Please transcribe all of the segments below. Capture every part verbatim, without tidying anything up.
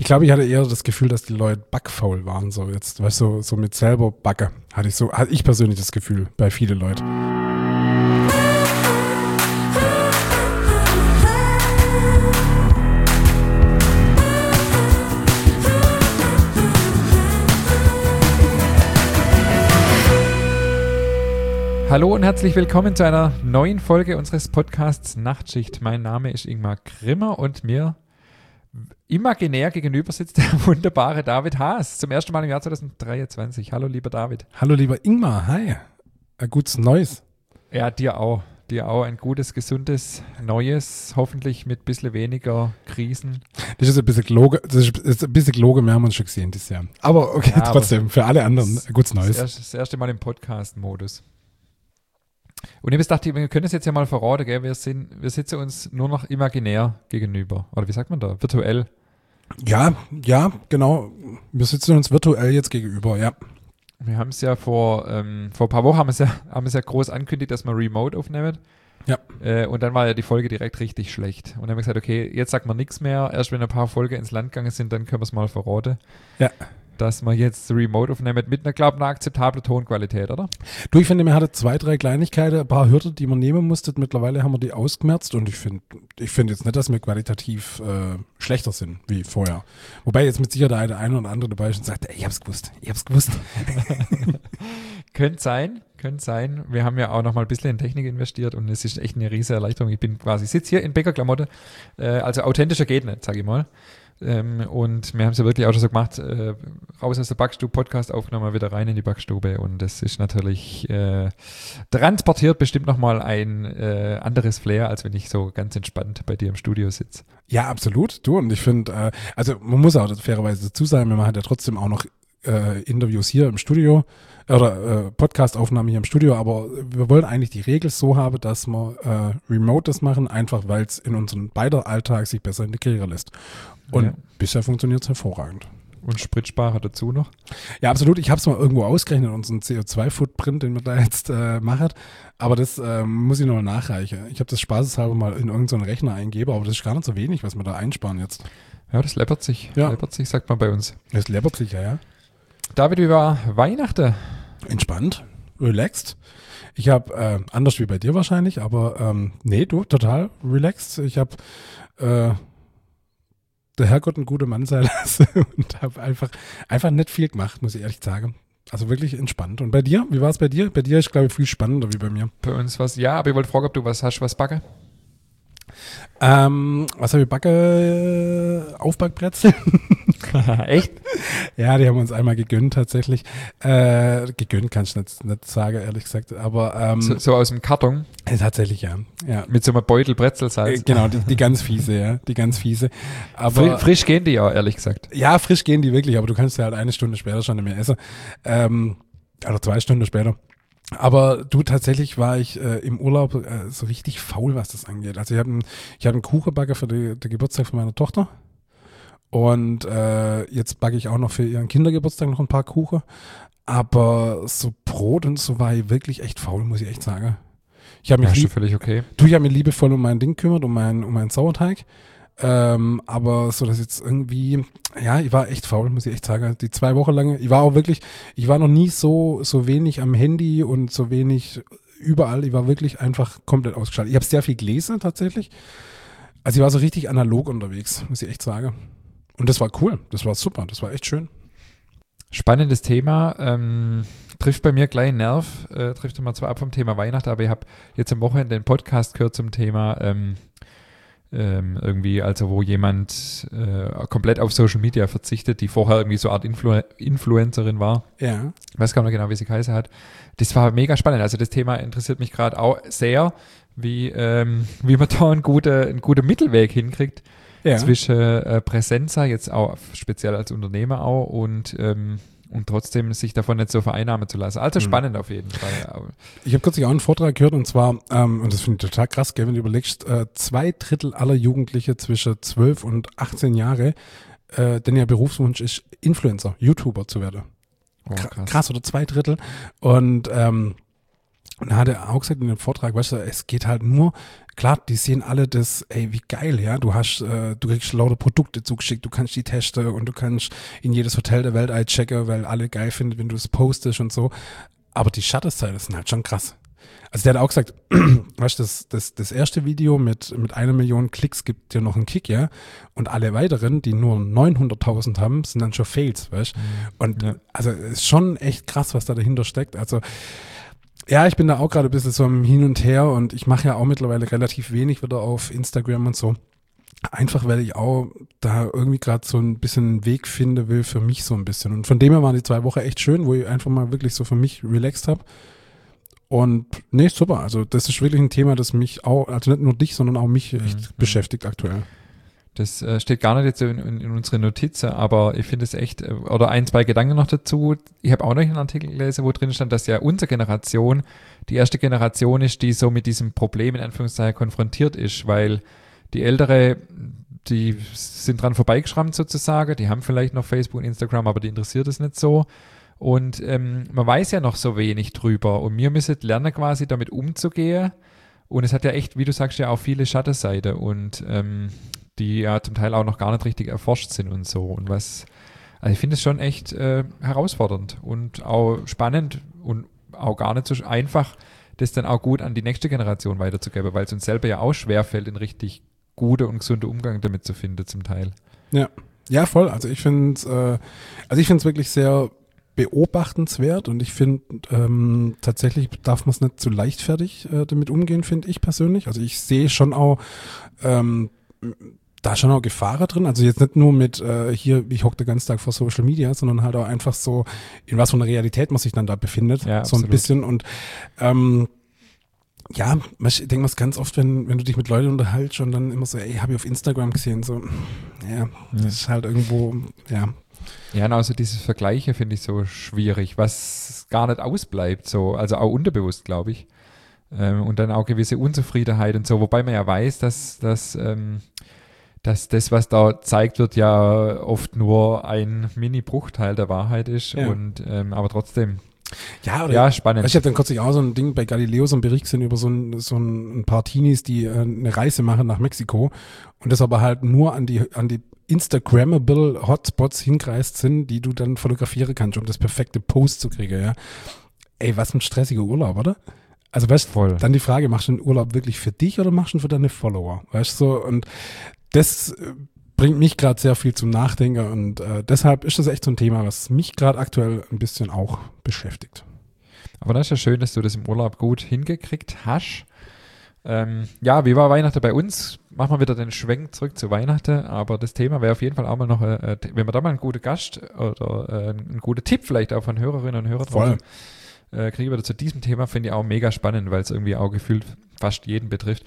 Ich glaube, ich hatte eher das Gefühl, dass die Leute backfaul waren, so jetzt, weißt du, so, so mit selber Backe, hatte ich so, hatte ich persönlich das Gefühl, bei vielen Leuten. Hallo und herzlich willkommen zu einer neuen Folge unseres Podcasts Nachtschicht. Mein Name ist Ingmar Grimmer und mir imaginär gegenüber sitzt der wunderbare David Haas. Zum ersten Mal im Jahr zwanzig dreiundzwanzig. Hallo, lieber David. Hallo, lieber Ingmar. Hi. Ein gutes Neues. Ja, dir auch. Dir auch ein gutes, gesundes, Neues. Hoffentlich mit ein bisschen weniger Krisen. Das ist ein bisschen gelogen. Das ist, ist ein bisschen gelogen. Wir haben uns schon gesehen dieses Jahr. Aber okay, ja, trotzdem. Aber für alle anderen ein gutes Neues. Das erste, das erste Mal im Podcast-Modus. Und ich dachte, wir können es jetzt ja mal verraten, gell? Wir, sind, wir sitzen uns nur noch imaginär gegenüber. Oder wie sagt man da? Virtuell. Ja, ja, genau. Wir sitzen uns virtuell jetzt gegenüber, ja. Wir haben es ja vor, ähm, vor ein paar Wochen haben es ja, haben es ja groß angekündigt, dass wir remote aufnehmen. Ja. Äh, und dann war ja die Folge direkt richtig schlecht. Und dann haben wir gesagt, okay, jetzt sagt man nichts mehr. Erst wenn ein paar Folgen ins Land gegangen sind, dann können wir es mal verraten. Ja. Dass wir jetzt remote aufnehmen mit einer, glaube ich, einer akzeptablen Tonqualität, oder? Du, ich finde, man hatte zwei, drei Kleinigkeiten, ein paar Hürden, die man nehmen musste. Mittlerweile haben wir die ausgemerzt und ich finde ich finde jetzt nicht, dass wir qualitativ äh, schlechter sind wie vorher. Wobei jetzt mit Sicherheit der eine oder andere dabei ist und sagt, ey, ich hab's gewusst, ich hab's gewusst. Könnte sein, könnte sein. Wir haben ja auch noch mal ein bisschen in Technik investiert und es ist echt eine riesige Erleichterung. Ich bin quasi, sitze hier in Bäckerklamotte, äh, also authentischer geht nicht, sage ich mal. Ähm, und wir haben es ja wirklich auch schon so gemacht, äh, raus aus der Backstube, Podcast aufgenommen, wieder rein in die Backstube und das ist natürlich äh, transportiert bestimmt nochmal ein äh, anderes Flair, als wenn ich so ganz entspannt bei dir im Studio sitze. Ja, absolut, du und ich finde, äh, also man muss auch fairerweise dazu sagen, man hat ja trotzdem auch noch äh, Interviews hier im Studio oder äh, Podcast-Aufnahmen hier im Studio, aber wir wollen eigentlich die Regel so haben, dass wir äh, remote das machen, einfach weil es in unserem beider Alltag sich besser integrieren lässt. Und ja. Bisher funktioniert es hervorragend. Und Spritsparer dazu noch? Ja, absolut. Ich habe es mal irgendwo ausgerechnet, unseren C O zwei Footprint, den wir da jetzt äh, machen. Aber das äh, muss ich noch nachreichen. Ich habe das spaßeshalber mal in irgendeinen Rechner eingeben, aber das ist gar nicht so wenig, was wir da einsparen jetzt. Ja, das läppert sich. Ja. Läppert sich, sagt man bei uns. Das läppert sich, ja, ja. David, wie war Weihnachten? Entspannt, relaxed. Ich habe, äh, anders wie bei dir wahrscheinlich, aber ähm, nee, du, total relaxed. Ich habe äh, der Herrgott ein guter Mann sein lassen und habe einfach, einfach nicht viel gemacht, muss ich ehrlich sagen. Also wirklich entspannt. Und bei dir? Wie war es bei dir? Bei dir ist, glaube ich, viel spannender wie bei mir. Bei uns was, ja, aber ich wollte fragen, ob du was hast, was backen? Ähm, was habe ich backe? Aufbackbrezel. Echt? Ja, die haben wir uns einmal gegönnt tatsächlich. Äh, gegönnt kann ich nicht, nicht sagen, ehrlich gesagt. Aber ähm, so, so aus dem Karton? Äh, tatsächlich, ja. ja. Mit so einem Beutel Brezelsalz? Äh, genau, die, die ganz fiese, ja. Die ganz fiese. Aber, Fri- frisch gehen die ja, ehrlich gesagt. Ja, frisch gehen die wirklich, aber du kannst ja halt eine Stunde später schon nicht mehr essen. Ähm, oder zwei Stunden später. Aber du, tatsächlich war ich äh, im Urlaub äh, so richtig faul, was das angeht. Also ich habe ich hab einen Kuchenbacke für die, den Geburtstag von meiner Tochter und äh, jetzt backe ich auch noch für ihren Kindergeburtstag noch ein paar Kuchen. Aber so Brot und so war ich wirklich echt faul, muss ich echt sagen. Ich habe mich, ja, lieb- völlig okay. du, ich hab mich liebevoll um mein Ding gekümmert, um meinen um meinen Sauerteig. Ähm, aber so, dass jetzt irgendwie, ja, ich war echt faul, muss ich echt sagen. Die zwei Wochen lang, ich war auch wirklich, ich war noch nie so so wenig am Handy und so wenig überall. Ich war wirklich einfach komplett ausgeschaltet. Ich habe sehr viel gelesen tatsächlich. Also ich war so richtig analog unterwegs, muss ich echt sagen. Und das war cool, das war super, das war echt schön. Spannendes Thema, ähm, trifft bei mir gleich einen Nerv, äh, trifft immer zwar ab vom Thema Weihnachten, aber ich habe jetzt am Wochenende den Podcast gehört zum Thema ähm, Ähm, irgendwie, also wo jemand äh, komplett auf Social Media verzichtet, die vorher irgendwie so eine Art Influ- Influencerin war. Ja. Ich weiß gar nicht genau, wie sie geheißen hat. Das war mega spannend. Also das Thema interessiert mich gerade auch sehr, wie, ähm, wie man da einen guten, einen guten Mittelweg hinkriegt ja. zwischen äh, Präsenza, jetzt auch speziell als Unternehmer auch und ähm, und trotzdem sich davon nicht so vereinnahmen zu lassen. Also spannend mhm. auf jeden Fall. Ich habe kürzlich auch einen Vortrag gehört und zwar, ähm, und das finde ich total krass, gell, wenn du überlegst, äh, zwei Drittel aller Jugendliche zwischen zwölf und achtzehn Jahre, äh, denn ihr Berufswunsch ist, Influencer, YouTuber zu werden. Oh, krass. krass, oder zwei Drittel. Und ähm, Und da hat er auch gesagt in dem Vortrag, weißt du, es geht halt nur, klar, die sehen alle das, ey, wie geil, ja, du hast, äh, du kriegst lauter Produkte zugeschickt, du kannst die testen und du kannst in jedes Hotel der Welt einchecken, weil alle geil finden, wenn du es postest und so. Aber die Schattenseiten sind halt schon krass. Also der hat auch gesagt, weißt du, das, das, das erste Video mit, mit einer Million Klicks gibt dir noch einen Kick, ja, und alle weiteren, die nur neunhunderttausend haben, sind dann schon Fails, weißt du. Und Ja. also es ist schon echt krass, was da dahinter steckt. Also ja, ich bin da auch gerade ein bisschen so im Hin und Her und ich mache ja auch mittlerweile relativ wenig wieder auf Instagram und so. Einfach, weil ich auch da irgendwie gerade so ein bisschen einen Weg finde will für mich so ein bisschen. Und von dem her waren die zwei Wochen echt schön, wo ich einfach mal wirklich so für mich relaxed habe. Und nee, super. Also das ist wirklich ein Thema, das mich auch, also nicht nur dich, sondern auch mich echt Mhm. beschäftigt aktuell. Das äh, steht gar nicht jetzt in, in, in unseren Notizen, aber ich finde es echt, äh, oder ein, zwei Gedanken noch dazu. Ich habe auch noch einen Artikel gelesen, wo drin stand, dass ja unsere Generation die erste Generation ist, die so mit diesem Problem in Anführungszeichen konfrontiert ist, weil die Ältere, die sind dran vorbeigeschrammt sozusagen, die haben vielleicht noch Facebook und Instagram, aber die interessiert es nicht so. Und ähm, man weiß ja noch so wenig drüber und wir müssen lernen quasi damit umzugehen. Und es hat ja echt, wie du sagst, ja auch viele Schattenseiten und ähm, die ja zum Teil auch noch gar nicht richtig erforscht sind und so. Und was, also ich finde es schon echt äh, herausfordernd und auch spannend und auch gar nicht so einfach, das dann auch gut an die nächste Generation weiterzugeben, weil es uns selber ja auch schwerfällt, einen richtig guten und gesunden Umgang damit zu finden zum Teil. Ja, ja, voll. Also ich finde es, äh, also ich finde es wirklich sehr beobachtenswert und ich finde ähm, tatsächlich darf man es nicht zu leichtfertig äh, damit umgehen, finde ich persönlich. Also ich sehe schon auch ähm, da schon auch Gefahren drin. Also jetzt nicht nur mit äh, hier, ich hocke den ganzen Tag vor Social Media, sondern halt auch einfach so, in was für einer Realität man sich dann da befindet. Ja, so ein absolut. bisschen und ähm, ja, ich denke mal ganz oft, wenn, wenn du dich mit Leuten unterhältst und dann immer so, ey, habe ich auf Instagram gesehen, so, ja, das ist halt irgendwo, ja. Ja, und also dieses Vergleiche finde ich so schwierig, was gar nicht ausbleibt, so, also auch unterbewusst, glaube ich. Ähm, und dann auch gewisse Unzufriedenheit und so, wobei man ja weiß, dass, dass, ähm, dass das, was da gezeigt wird, ja oft nur ein Mini-Bruchteil der Wahrheit ist. Ja. Und ähm, aber trotzdem, Ja, oder ja, spannend. ich habe dann kürzlich auch so ein Ding bei Galileo, so ein Bericht gesehen über so ein, so ein paar Teenies, die äh, eine Reise machen nach Mexiko und das aber halt nur an die, an die Instagrammable Hotspots hingereist sind, die du dann fotografieren kannst, um das perfekte Post zu kriegen, ja. Ey, was ein stressiger Urlaub, oder? Also weißt Voll. dann die Frage, machst du den Urlaub wirklich für dich oder machst du ihn für deine Follower? Weißt du, so, und das äh, bringt mich gerade sehr viel zum Nachdenken und äh, deshalb ist das echt so ein Thema, was mich gerade aktuell ein bisschen auch beschäftigt. Aber das ist ja schön, dass du das im Urlaub gut hingekriegt hast. Ähm, ja, wie war Weihnachten bei uns? Machen wir wieder den Schwenk zurück zu Weihnachten, aber das Thema wäre auf jeden Fall auch mal noch, äh, wenn wir da mal einen guten Gast oder äh, einen guten Tipp vielleicht auch von Hörerinnen und Hörern Voll. äh, kriegen wir zu diesem Thema, finde ich auch mega spannend, weil es irgendwie auch gefühlt fast jeden betrifft.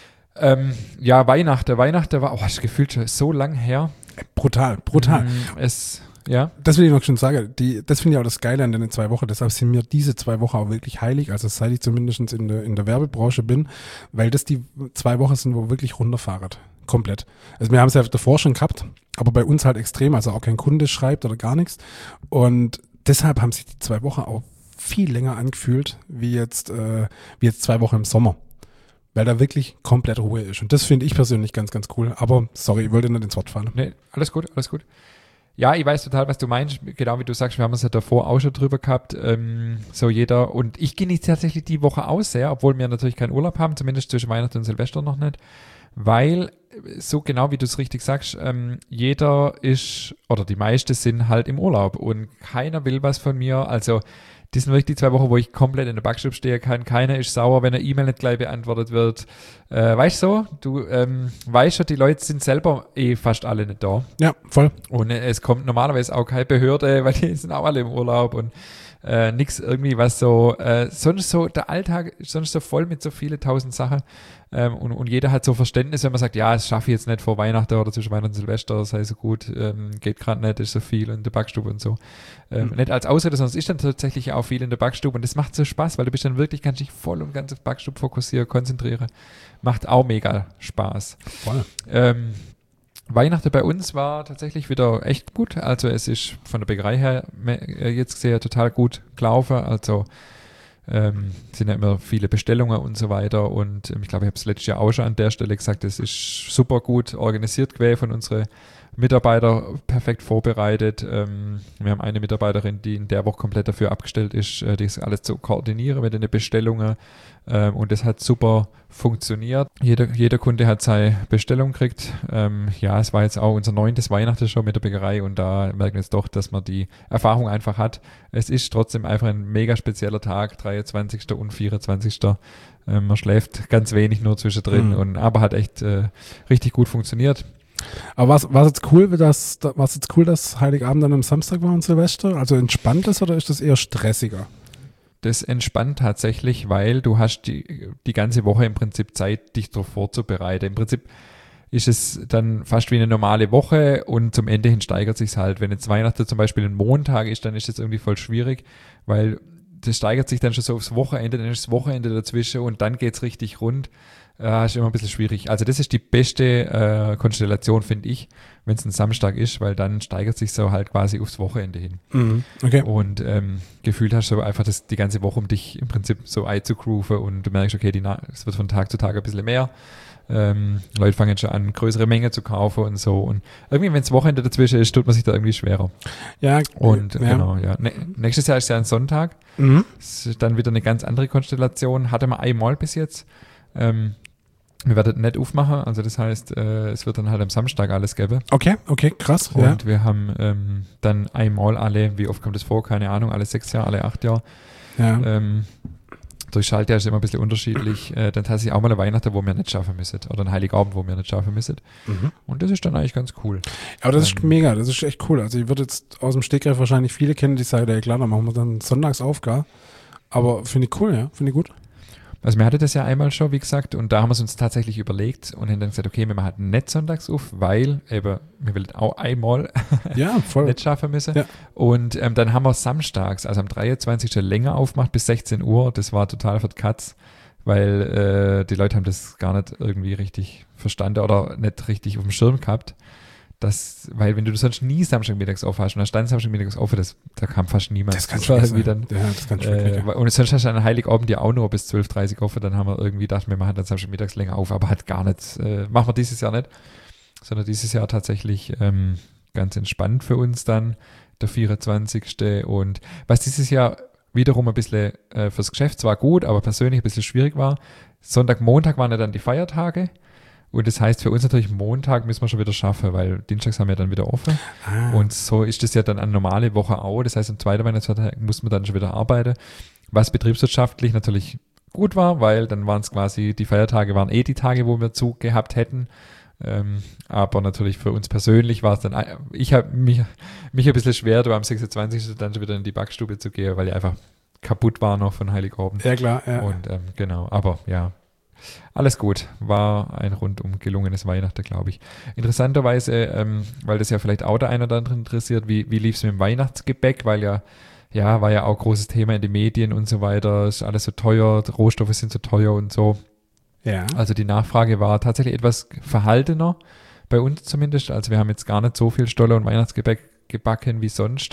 Ähm, ja, Weihnachten. Weihnachten war, oh, ist gefühlt schon so lang her. Brutal, brutal. Mm, Es, ja, Das will ich noch schon sagen. Die, das finde ich auch das Geile an den zwei Wochen. Deshalb sind mir diese zwei Wochen auch wirklich heilig. Also seit ich zumindest in der, in der Werbebranche bin, weil das die zwei Wochen sind, wo wirklich runterfahren. Komplett. Also wir haben es ja davor schon gehabt, aber bei uns halt extrem. Also auch kein Kunde schreibt oder gar nichts. Und deshalb haben sich die zwei Wochen auch viel länger angefühlt, wie jetzt, äh, wie jetzt zwei Wochen im Sommer. Weil da wirklich komplett Ruhe ist. Und das finde ich persönlich ganz, ganz cool. Aber sorry, ich wollte nicht ins Wort fallen. nee, alles gut, alles gut. Ja, ich weiß total, was du meinst. Genau wie du sagst, wir haben es ja davor auch schon drüber gehabt. Ähm, so jeder. Und ich genieße tatsächlich die Woche auch sehr, obwohl wir natürlich keinen Urlaub haben, zumindest zwischen Weihnachten und Silvester noch nicht. Weil, so genau wie du es richtig sagst, ähm, jeder ist, oder die meisten sind halt im Urlaub und keiner will was von mir. Also, das sind wirklich die zwei Wochen, wo ich komplett in der Backstube stehen kann. Keiner ist sauer, wenn eine E-Mail nicht gleich beantwortet wird. Äh, weißt du so? Du ähm, weißt schon, die Leute sind selber eh fast alle nicht da. Ja, voll. Und äh, es kommt normalerweise auch keine Behörde, weil die sind auch alle im Urlaub und äh, nix irgendwie, was so, äh, sonst so, der Alltag ist sonst so voll mit so vielen tausend Sachen ähm, und, und jeder hat so Verständnis, wenn man sagt, ja, das schaffe ich jetzt nicht vor Weihnachten oder zwischen Weihnachten und Silvester, sei so gut, ähm, geht gerade nicht, ist so viel in der Backstube und so. Ähm, Mhm. Nicht als Ausrede, sondern es ist dann tatsächlich auch viel in der Backstube und das macht so Spaß, weil du bist dann wirklich, kannst dich voll und ganz auf Backstube fokussieren, konzentrieren. Macht auch mega Spaß. Voll. Ähm, Weihnachten bei uns war tatsächlich wieder echt gut. Also es ist von der Bäckerei her me- äh, jetzt sehr total gut gelaufen. Also ähm, sind ja immer viele Bestellungen und so weiter und ähm, ich glaube, ich habe es letztes Jahr auch schon an der Stelle gesagt, es ist super gut organisiert gewesen von unseren Mitarbeiter, perfekt vorbereitet. Ähm, wir haben eine Mitarbeiterin, die in der Woche komplett dafür abgestellt ist, äh, das alles zu koordinieren mit den Bestellungen ähm, und das hat super funktioniert. Jeder, jeder Kunde hat seine Bestellung gekriegt. Ähm, ja, es war jetzt auch unser neuntes Weihnachten schon mit der Bäckerei und da merken wir jetzt doch, dass man die Erfahrung einfach hat. Es ist trotzdem einfach ein mega spezieller Tag, dreiundzwanzigsten und vierundzwanzigsten Ähm, man schläft ganz wenig nur zwischendrin, Mhm. und, aber hat echt äh, richtig gut funktioniert. Aber was war jetzt cool, dass was jetzt cool, dass Heiligabend dann am Samstag war und Silvester? Also entspannt ist oder ist das eher stressiger? Das entspannt tatsächlich, weil du hast die, die ganze Woche im Prinzip Zeit, dich darauf vorzubereiten. Im Prinzip ist es dann fast wie eine normale Woche und zum Ende hin steigert sich halt. Wenn jetzt Weihnachten zum Beispiel ein Montag ist, dann ist das irgendwie voll schwierig, weil das steigert sich dann schon so aufs Wochenende, dann ist das Wochenende dazwischen und dann geht's richtig rund. Äh, ist immer ein bisschen schwierig. Also das ist die beste äh, Konstellation, finde ich, wenn es ein Samstag ist, weil dann steigert sich so halt quasi aufs Wochenende hin. Mhm. Okay. Und ähm, gefühlt hast du einfach das, die ganze Woche, um dich im Prinzip so einzugrooven und du merkst, okay, die Na- es wird von Tag zu Tag ein bisschen mehr. Ähm, Leute fangen schon an, größere Mengen zu kaufen und so. Und irgendwie, wenn das Wochenende dazwischen ist, tut man sich da irgendwie schwerer. Ja. Und ja. genau, ja. Ne- nächstes Jahr ist ja ein Sonntag. Mhm. Das ist dann wieder eine ganz andere Konstellation. Hatte man einmal bis jetzt. Ähm, wir werden nicht aufmachen, also das heißt, äh, es wird dann halt am Samstag alles geben. Okay, okay, krass. Und Ja. wir haben ähm, dann einmal alle, wie oft kommt das vor, keine Ahnung, alle sechs Jahre, alle acht Jahre. Ja. Ähm, durch Schaltjahr ist es immer ein bisschen unterschiedlich. Äh, dann tatsächlich auch mal eine Weihnachten, wo wir nicht schaffen müssen. Oder ein Heiligabend, wo wir nicht schaffen müssen. Mhm. Und das ist dann eigentlich ganz cool. Aber das ist Ähm, mega, das ist echt cool. Also ich würde jetzt aus dem Stegreif wahrscheinlich viele kennen, die sagen, ja klar, dann machen wir dann sonntags auf, gar. Aber finde ich cool, ja, finde ich gut. Also wir hatten das ja einmal schon, wie gesagt, und da haben wir es uns tatsächlich überlegt und haben dann gesagt, okay, wir machen nicht sonntags auf, weil eben, wir wollen auch einmal Ja, voll. nicht schaffen müssen. Ja. Und ähm, dann haben wir samstags, also am dreiundzwanzigsten länger aufgemacht, bis sechzehn Uhr. Das war total für die Katz, weil äh, die Leute haben das gar nicht irgendwie richtig verstanden oder nicht richtig auf dem Schirm gehabt. Das, weil wenn du sonst nie Samstagmittags auf hast und dann stand Samstagmittags auf, das, da kam fast niemand. Das kann war schon irgendwie sein. dann, Ja, das kann schon wirklich, äh, ja. und sonst hast du an Heiligabend ja auch nur bis zwölf Uhr dreißig offen, dann haben wir irgendwie gedacht, wir machen dann Samstagmittags länger auf, aber halt gar nicht, äh, machen wir dieses Jahr nicht, sondern dieses Jahr tatsächlich ähm, ganz entspannt für uns dann, der vierundzwanzigste Und was dieses Jahr wiederum ein bisschen äh, fürs Geschäft zwar gut, aber persönlich ein bisschen schwierig war, Sonntag, Montag waren ja dann die Feiertage. Und das heißt für uns natürlich, Montag müssen wir schon wieder schaffen, weil Dienstags haben wir dann wieder offen. Ah. Und so ist das ja dann eine normale Woche auch. Das heißt, am zweiten Weihnachtsfeiertag muss man dann schon wieder arbeiten. Was betriebswirtschaftlich natürlich gut war, weil dann waren es quasi, die Feiertage waren eh die Tage, wo wir Zug gehabt hätten. Ähm, aber natürlich für uns persönlich war es dann, ich habe mich, mich ein bisschen schwer, da am sechsundzwanzigsten dann schon wieder in die Backstube zu gehen, weil ich einfach kaputt war noch von Heiligabend. Ja, klar, ja. Und ähm, genau, aber ja, alles gut. War ein rundum gelungenes Weihnachten, glaube ich. Interessanterweise, ähm, weil das ja vielleicht auch der eine oder andere interessiert, wie, wie lief es mit dem Weihnachtsgebäck, weil ja, ja, war ja auch großes Thema in den Medien und so weiter, ist alles so teuer, die Rohstoffe sind so teuer und so. Ja. Also die Nachfrage war tatsächlich etwas verhaltener, bei uns zumindest. Also wir haben jetzt gar nicht so viel Stolle und Weihnachtsgebäck gebacken wie sonst.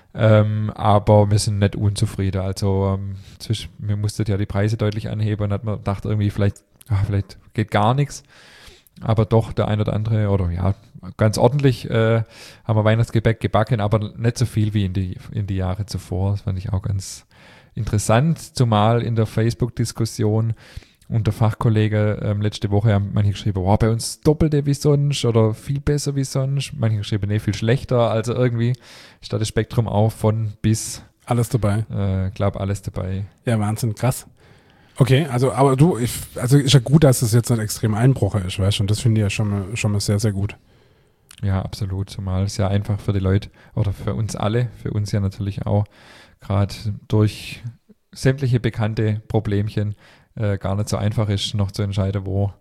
Ähm, aber wir sind nicht unzufrieden. Also ähm, zwischen, wir mussten ja die Preise deutlich anheben und hat man gedacht, irgendwie vielleicht, ach, vielleicht geht gar nichts. Aber doch der ein oder andere, oder ja, ganz ordentlich äh, haben wir Weihnachtsgebäck gebacken, aber nicht so viel wie in die, in die Jahre zuvor. Das fand ich auch ganz interessant, zumal in der Facebook-Diskussion unter Fachkollegen ähm, letzte Woche haben manche geschrieben, wow, bei uns doppelte wie sonst oder viel besser wie sonst. Manche geschrieben, nee, viel schlechter. Also irgendwie steht das Spektrum auch von bis. Alles dabei. Äh, glaube, alles dabei. Ja, Wahnsinn, krass. Okay, also, aber du, ich, also ist ja gut, dass es jetzt nicht extrem Einbruch ist, weißt du, und das finde ich ja schon mal, schon mal sehr, sehr gut. Ja, absolut. Zumal es ja einfach für die Leute oder für uns alle, für uns ja natürlich auch, gerade durch sämtliche bekannte Problemchen, äh, gar nicht so einfach ist, noch zu entscheiden, wo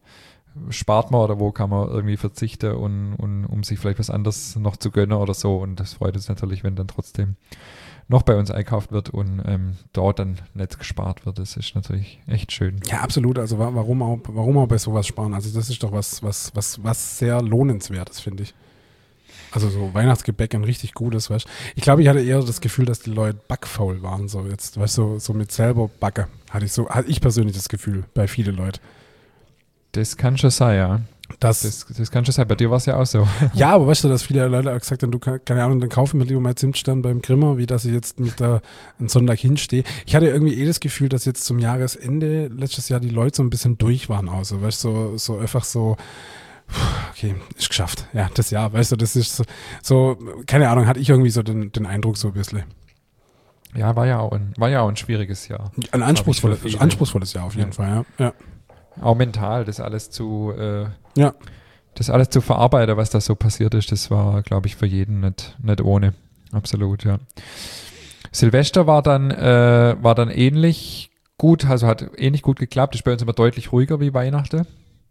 spart man oder wo kann man irgendwie verzichten und, und um sich vielleicht was anderes noch zu gönnen oder so. Und das freut uns natürlich, wenn dann trotzdem noch bei uns einkauft wird und ähm, dort dann nicht gespart wird. Das ist natürlich echt schön. Ja, absolut. Also wa- warum auch, warum auch bei sowas sparen? Also das ist doch was, was, was, was sehr lohnenswertes, finde ich. Also so Weihnachtsgebäck, ein richtig gutes, weißt du. Ich glaube, ich hatte eher das Gefühl, dass die Leute backfaul waren, so jetzt, weißt du, so, so mit selber Backe. Hatte ich so, hatte ich persönlich das Gefühl, bei vielen Leuten. Das kann schon sein, ja. Das, Das, das kann schon sein. Bei dir war es ja auch so. ja, aber weißt du, dass viele Leute auch gesagt haben, du kann, keine Ahnung, dann kaufen wir lieber mal Zimtstern beim Grimmer, wie dass ich jetzt mit da einen Sonntag hinstehe. Ich hatte irgendwie eh das Gefühl, dass jetzt zum Jahresende letztes Jahr die Leute so ein bisschen durch waren, auch so, weißt du, so, so einfach so, okay, ist geschafft. Ja, das Jahr, weißt du, das ist so, so keine Ahnung, hatte ich irgendwie so den, den Eindruck so ein bisschen. Ja, war ja auch ein, war ja auch ein schwieriges Jahr. Ein anspruchsvolles, anspruchsvolles Jahr auf jeden ja. Fall, ja. ja. Auch mental, das alles zu, äh, ja. das alles zu verarbeiten, was da so passiert ist, das war, glaube ich, für jeden nicht, nicht ohne. Absolut, ja. Silvester war dann, äh, war dann ähnlich gut, also hat ähnlich gut geklappt, ist bei uns immer deutlich ruhiger wie Weihnachten.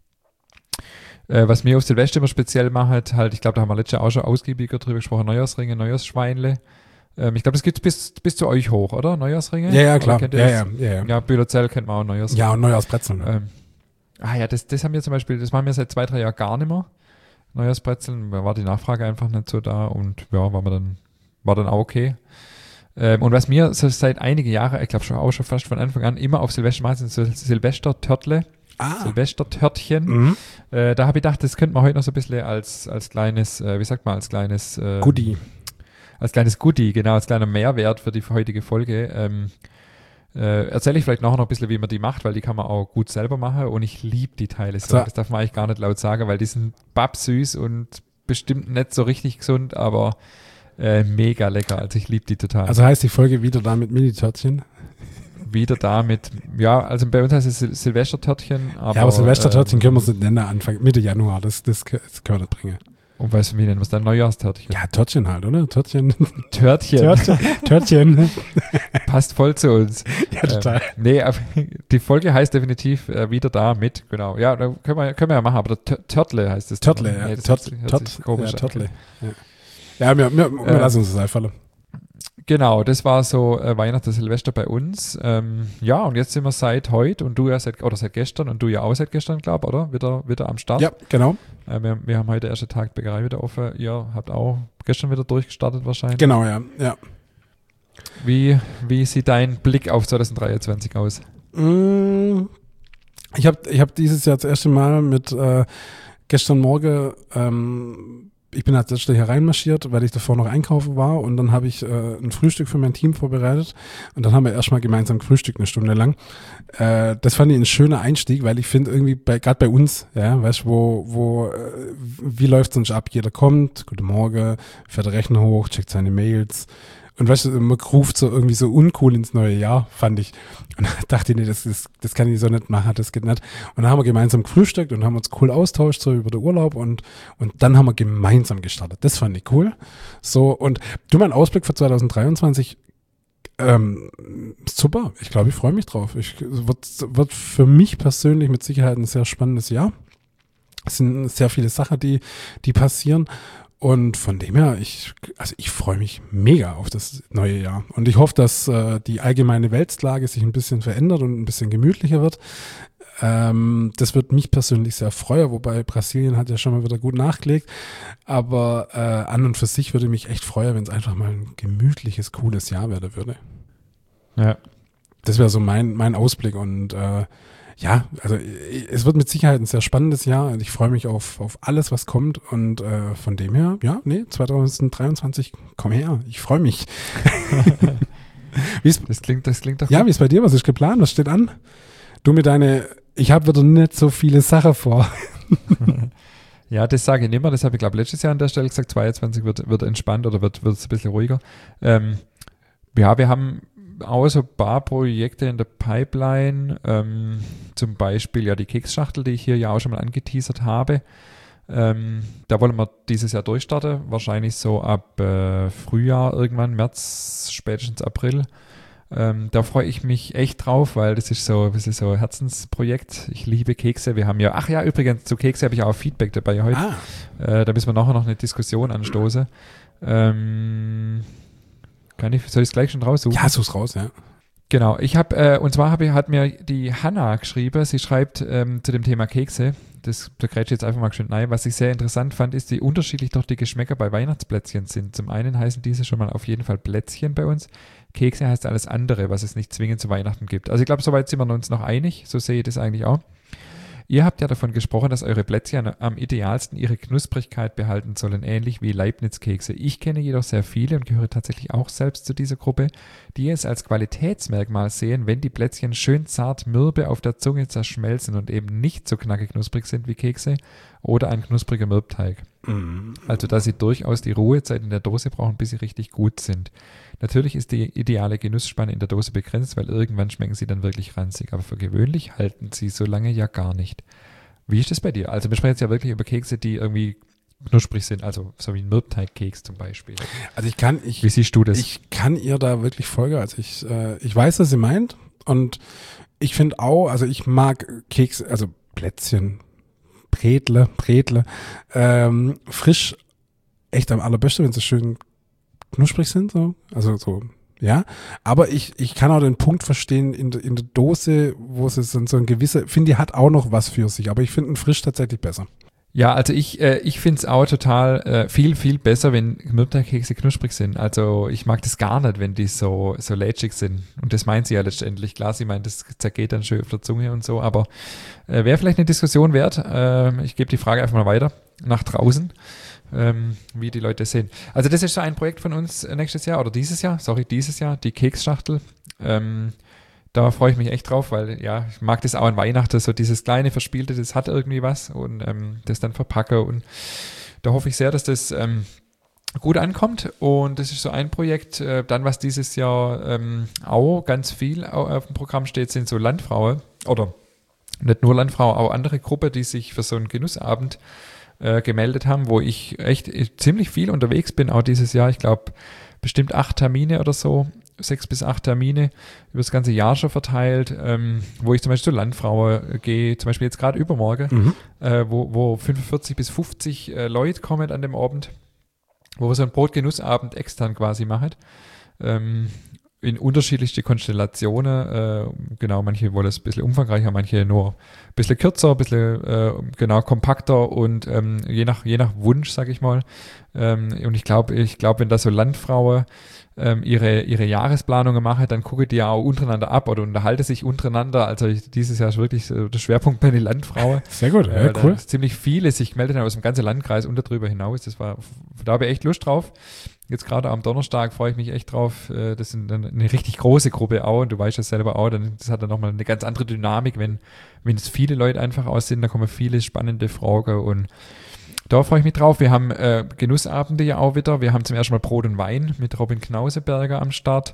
Äh, was mir auf Silvester immer speziell macht, halt, ich glaube, da haben wir letztes Jahr auch schon ausgiebiger drüber gesprochen, Neujahrsringe, Neujahrsschweinle. Ähm, ich glaube, das gibt es bis, bis zu euch hoch, oder? Neujahrsringe? Ja, ja, klar. Ja, ja, ja, ja. ja, Bühlerzell kennt man auch Neujahrsringe. Ja, und Neujahrsbrezeln. Ähm, ah ja, das, das haben wir zum Beispiel, das machen wir seit zwei, drei Jahren gar nicht mehr. Neujahrsbrezeln, da war die Nachfrage einfach nicht so da und ja, war, wir dann, war dann auch okay. Ähm, und was mir so seit einigen Jahren, ich glaube schon auch schon fast von Anfang an, immer auf Silvester machen, sind so Silvester-Törtle. Ah. Silvester-Törtchen. Mhm. Äh, da habe ich gedacht, das könnte man heute noch so ein bisschen als, als kleines, äh, wie sagt man, als kleines äh, Goodie. Als kleines Goodie, genau, als kleiner Mehrwert für die heutige Folge. Ähm, äh, erzähle ich vielleicht nachher noch ein bisschen, wie man die macht, weil die kann man auch gut selber machen und ich liebe die Teile so. So. Das darf man eigentlich gar nicht laut sagen, weil die sind babsüß und bestimmt nicht so richtig gesund, aber äh, mega lecker. Also ich liebe die total. Also heißt die Folge wieder da mit Mini-Törtchen? Wieder da mit, ja, also bei uns heißt es Sil- Silvestertörtchen. Aber, ja, aber Silvestertörtchen ähm, können wir es nicht nennen, Anfang, Mitte Januar, das, das, das können wir nicht bringen. Und weißt du, wie nennen wir es dann? Neujahrstörtchen. Ja, Törtchen halt, oder? Törtchen. Törtchen. Törtchen. Törtchen. Passt voll zu uns. Ja, total. Ähm, nee, aber die Folge heißt definitiv äh, wieder da mit, genau. Ja, da können wir, können wir ja machen, aber der Törtle heißt es. Törtle, ja. Nee, das Tört, hört sich- hört Tört, sich komisch ja, an. Törtle. Ja, ja wir, wir, wir Äh, lassen uns das einfallen. Genau, das war so äh, Weihnachten, Silvester bei uns. Ähm, ja, und jetzt sind wir seit heute und du ja seit, oder seit gestern und du ja auch seit gestern, glaube ich, oder? Wieder, wieder am Start. Ja, genau. Äh, wir, wir haben heute den ersten Tag Bäckerei wieder offen. Ihr habt auch gestern wieder durchgestartet wahrscheinlich. Genau, ja. ja. Wie, wie sieht dein Blick auf zwanzig dreiundzwanzig aus? Mm, Ich habe ich hab dieses Jahr das erste Mal mit äh, gestern Morgen, ähm, ich bin als letzter hier reinmarschiert, weil ich davor noch einkaufen war und dann habe ich äh, ein Frühstück für mein Team vorbereitet und dann haben wir erstmal gemeinsam gefrühstückt eine Stunde lang. Äh, das fand ich ein schöner Einstieg, weil ich finde irgendwie, bei, gerade bei uns, ja, weißt du, wo, wo, äh, wie läuft es sonst ab? Jeder kommt, guten Morgen, fährt der Rechner hoch, checkt seine Mails. Und weißt du, man ruft so irgendwie so uncool ins neue Jahr, fand ich. Und da dachte ich, nee, das, das, das kann ich so nicht machen, das geht nicht. Und dann haben wir gemeinsam gefrühstückt und haben uns cool austauscht, so über den Urlaub und, und dann haben wir gemeinsam gestartet. Das fand ich cool. So, und du, mein Ausblick für zwanzig dreiundzwanzig, ähm, super. Ich glaube, ich freue mich drauf. Ich, wird, wird für mich persönlich mit Sicherheit ein sehr spannendes Jahr. Es sind sehr viele Sachen, die, die passieren. Und von dem her, ich, also ich freue mich mega auf das neue Jahr. Und ich hoffe, dass äh, die allgemeine Weltlage sich ein bisschen verändert und ein bisschen gemütlicher wird. Ähm, das wird mich persönlich sehr freuen, wobei Brasilien hat ja schon mal wieder gut nachgelegt. Aber äh, an und für sich würde mich echt freuen, wenn es einfach mal ein gemütliches, cooles Jahr werden würde. Ja. Das wäre so mein, mein Ausblick. Und äh, ja, also es wird mit Sicherheit ein sehr spannendes Jahr und ich freue mich auf, auf alles, was kommt und äh, von dem her, ja, nee, zwanzig dreiundzwanzig, komm her, ich freue mich. Wie's, Das klingt, das klingt doch ja, gut. wie ist bei dir, was ist geplant, was steht an? Du mit deine, ich habe wieder nicht so viele Sachen vor. Ja, das sage ich nicht mehr, das habe ich glaube letztes Jahr an der Stelle gesagt, zweiundzwanzig wird, wird entspannt oder wird, wird ein bisschen ruhiger. Ähm, ja, wir haben auch so ein paar Projekte in der Pipeline, ähm, zum Beispiel ja die Keksschachtel, die ich hier ja auch schon mal angeteasert habe. Ähm, da wollen wir dieses Jahr durchstarten, wahrscheinlich so ab äh, Frühjahr irgendwann, März, spätestens April. Ähm, da freue ich mich echt drauf, weil das ist so ein bisschen so ein Herzensprojekt. Ich liebe Kekse. Wir haben ja, ach ja, übrigens, zu Kekse habe ich auch Feedback dabei heute. Ah. Äh, da müssen wir nachher noch eine Diskussion anstoßen. Ähm, kann ich, soll ich es gleich schon raussuchen? Ja, such's raus, ja. Genau, ich habe, äh, und zwar hab ich, hat mir die Hanna geschrieben, sie schreibt ähm, zu dem Thema Kekse, das, da grätsche ich jetzt einfach mal schön rein. Was ich sehr interessant fand, ist, wie unterschiedlich doch die Geschmäcker bei Weihnachtsplätzchen sind. Zum einen heißen diese schon mal auf jeden Fall Plätzchen bei uns. Kekse heißt alles andere, was es nicht zwingend zu Weihnachten gibt. Also ich glaube, soweit sind wir uns noch einig. So sehe ich das eigentlich auch. Ihr habt ja davon gesprochen, dass eure Plätzchen am idealsten ihre Knusprigkeit behalten sollen, ähnlich wie Leibniz-Kekse. Ich kenne jedoch sehr viele und gehöre tatsächlich auch selbst zu dieser Gruppe, die es als Qualitätsmerkmal sehen, wenn die Plätzchen schön zart mürbe auf der Zunge zerschmelzen und eben nicht so knackig knusprig sind wie Kekse oder ein knuspriger Mürbteig. Mhm. Also, dass sie durchaus die Ruhezeit in der Dose brauchen, bis sie richtig gut sind. Natürlich ist die ideale Genussspanne in der Dose begrenzt, weil irgendwann schmecken sie dann wirklich ranzig. Aber für gewöhnlich halten sie so lange ja gar nicht. Wie ist das bei dir? Also wir sprechen jetzt ja wirklich über Kekse, die irgendwie knusprig sind, also so wie ein Mürbteigkeks zum Beispiel. Also ich kann, ich, wie siehst du das? Ich kann ihr da wirklich folgen. Also ich, äh, ich weiß, was sie meint und ich finde auch, also ich mag Kekse, also Plätzchen, Bretle, Bretle, ähm, frisch, echt am allerbesten, wenn sie schön knusprig sind, so, also so, ja, aber ich, ich kann auch den Punkt verstehen in, in der Dose, wo es ist so ein gewisser, finde ich, hat auch noch was für sich, aber ich finde einen frisch tatsächlich besser. Ja, also ich, äh, ich finde es auch total äh, viel, viel besser, wenn Mürbteigkekse knusprig sind. Also ich mag das gar nicht, wenn die so, so lätschig sind. Und das meint sie ja letztendlich. Klar, sie meint, das zergeht dann schön auf der Zunge und so, aber äh, wäre vielleicht eine Diskussion wert. Äh, ich gebe die Frage einfach mal weiter nach draußen. Ähm, wie die Leute sehen. Also das ist so ein Projekt von uns nächstes Jahr oder dieses Jahr, sorry, dieses Jahr, die Keksschachtel. Ähm, da freue ich mich echt drauf, weil ja, ich mag das auch an Weihnachten, so dieses kleine Verspielte, das hat irgendwie was und ähm, das dann verpacke und da hoffe ich sehr, dass das ähm, gut ankommt und das ist so ein Projekt. Äh, dann, was dieses Jahr ähm, auch ganz viel auf dem Programm steht, sind so Landfrauen oder nicht nur Landfrauen, auch andere Gruppen, die sich für so einen Genussabend Äh, gemeldet haben, wo ich echt ich, ziemlich viel unterwegs bin, auch dieses Jahr. Ich glaube, bestimmt acht Termine oder so, sechs bis acht Termine über das ganze Jahr schon verteilt, ähm, wo ich zum Beispiel zur Landfrau äh, gehe, zum Beispiel jetzt gerade übermorgen, mhm. äh, wo, wo fünfundvierzig bis fünfzig äh, Leute kommen an dem Abend, wo wir so einen Brotgenussabend extern quasi machen. Ähm, in unterschiedlichste Konstellationen, äh, genau, manche wollen es ein bisschen umfangreicher, manche nur ein bisschen kürzer, ein bisschen äh, genau kompakter und ähm, je nach je nach Wunsch, sag ich mal. Ähm, und ich glaube, ich glaube, wenn da so Landfrauen ähm, ihre ihre Jahresplanungen machen, dann gucke die ja auch untereinander ab oder unterhalte sich untereinander. Also ich, dieses Jahr ist wirklich so der Schwerpunkt bei den Landfrauen. Sehr gut, äh, ja, cool. Ziemlich viele sich gemeldet haben aus dem ganzen Landkreis und darüber hinaus. Das war, da habe ich echt Lust drauf. Jetzt gerade am Donnerstag freue ich mich echt drauf. Das ist eine richtig große Gruppe auch und du weißt das selber auch. Das hat dann nochmal eine ganz andere Dynamik, wenn, wenn es viele Leute einfach aus sind. Da kommen viele spannende Fragen und da freue ich mich drauf. Wir haben äh, Genussabende ja auch wieder. Wir haben zum ersten Mal Brot und Wein mit Robin Knauseberger am Start.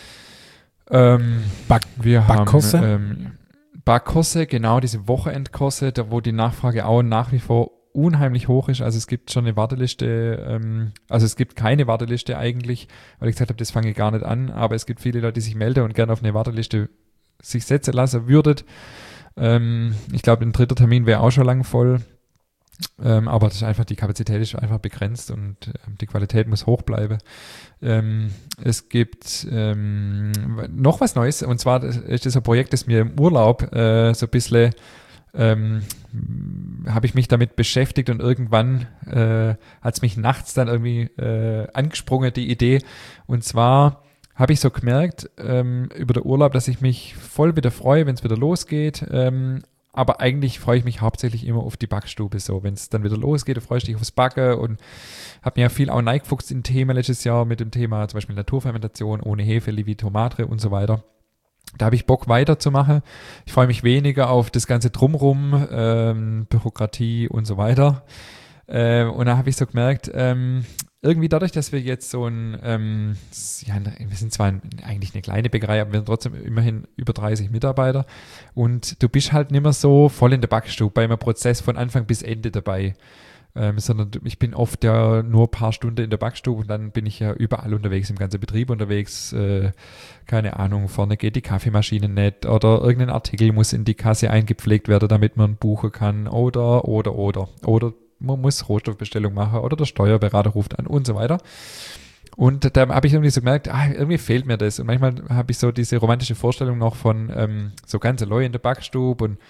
Ähm, Back, wir Backkurse? haben ähm, Backkurse, genau, diese Wochenendkurse, da wo die Nachfrage auch nach wie vor unheimlich hoch ist. Also es gibt schon eine Warteliste, ähm, also es gibt keine Warteliste eigentlich, weil ich gesagt habe, das fange ich gar nicht an, aber es gibt viele Leute, die sich melden und gerne auf eine Warteliste sich setzen lassen würdet. Ähm, ich glaube, ein dritter Termin wäre auch schon lang voll, ähm, aber das ist einfach, die Kapazität ist einfach begrenzt und ähm, die Qualität muss hoch bleiben. Ähm, es gibt ähm, noch was Neues und zwar ist das ein Projekt, das mir im Urlaub äh, so ein bisschen Ähm, habe ich mich damit beschäftigt und irgendwann äh, hat es mich nachts dann irgendwie äh, angesprungen, die Idee. Und zwar habe ich so gemerkt ähm, über den Urlaub, dass ich mich voll wieder freue, wenn es wieder losgeht. Ähm, aber eigentlich freue ich mich hauptsächlich immer auf die Backstube. So, wenn es dann wieder losgeht, dann freue ich mich aufs Backen und habe mir ja viel auch reingefuchst in Themen letztes Jahr mit dem Thema zum Beispiel Naturfermentation ohne Hefe, Levitomatre und so weiter. Da habe ich Bock weiterzumachen. Ich freue mich weniger auf das ganze Drumrum, ähm, Bürokratie und so weiter. Äh, und da habe ich so gemerkt, ähm, irgendwie dadurch, dass wir jetzt so ein, ähm, ja, wir sind zwar ein, eigentlich eine kleine Bäckerei, aber wir sind trotzdem immerhin über dreißig Mitarbeiter und du bist halt nicht mehr so voll in der Backstube bei einem Prozess von Anfang bis Ende dabei. Ähm, sondern ich bin oft ja nur ein paar Stunden in der Backstube und dann bin ich ja überall unterwegs, im ganzen Betrieb unterwegs. Äh, keine Ahnung, vorne geht die Kaffeemaschine nicht oder irgendein Artikel muss in die Kasse eingepflegt werden, damit man buchen kann oder, oder, oder. Oder man muss Rohstoffbestellung machen oder der Steuerberater ruft an und so weiter. Und da habe ich irgendwie so gemerkt, ah, irgendwie fehlt mir das. Und manchmal habe ich so diese romantische Vorstellung noch von ähm, so ganz Leute in der Backstube und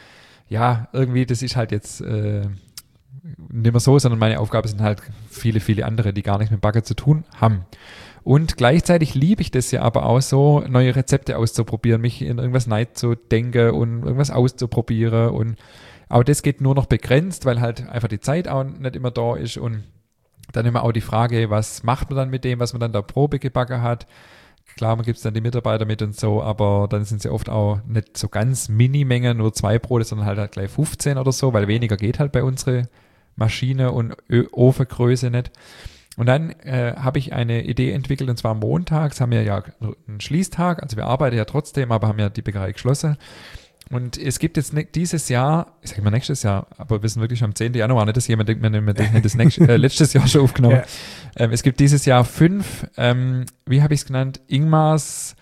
ja, irgendwie, das ist halt jetzt äh, nicht mehr so, sondern meine Aufgabe sind halt viele, viele andere, die gar nichts mit Backen zu tun haben. Und gleichzeitig liebe ich das ja aber auch so, neue Rezepte auszuprobieren, mich in irgendwas reinzudenken und irgendwas auszuprobieren. Und auch das geht nur noch begrenzt, weil halt einfach die Zeit auch nicht immer da ist. Und dann immer auch die Frage, was macht man dann mit dem, was man dann da Probe gebacken hat. Klar, man gibt es dann die Mitarbeiter mit und so, aber dann sind sie oft auch nicht so ganz Mini-Mengen, nur zwei Brote, sondern halt, halt gleich fünfzehn oder so, weil weniger geht halt bei unserer Maschine und Ö- Ofengröße nicht. Und dann äh, habe ich eine Idee entwickelt, und zwar montags haben wir ja einen Schließtag, also wir arbeiten ja trotzdem, aber haben ja die Bäckerei geschlossen. Und es gibt jetzt ne, dieses Jahr, ich sage immer nächstes Jahr, aber wir sind wirklich schon am zehnten Januar, nicht, dass jemand denkt, wir nehmen das nächste, äh, letztes Jahr schon aufgenommen. Ja. Ähm, es gibt dieses Jahr fünf, ähm, wie habe ich es genannt, Ingmars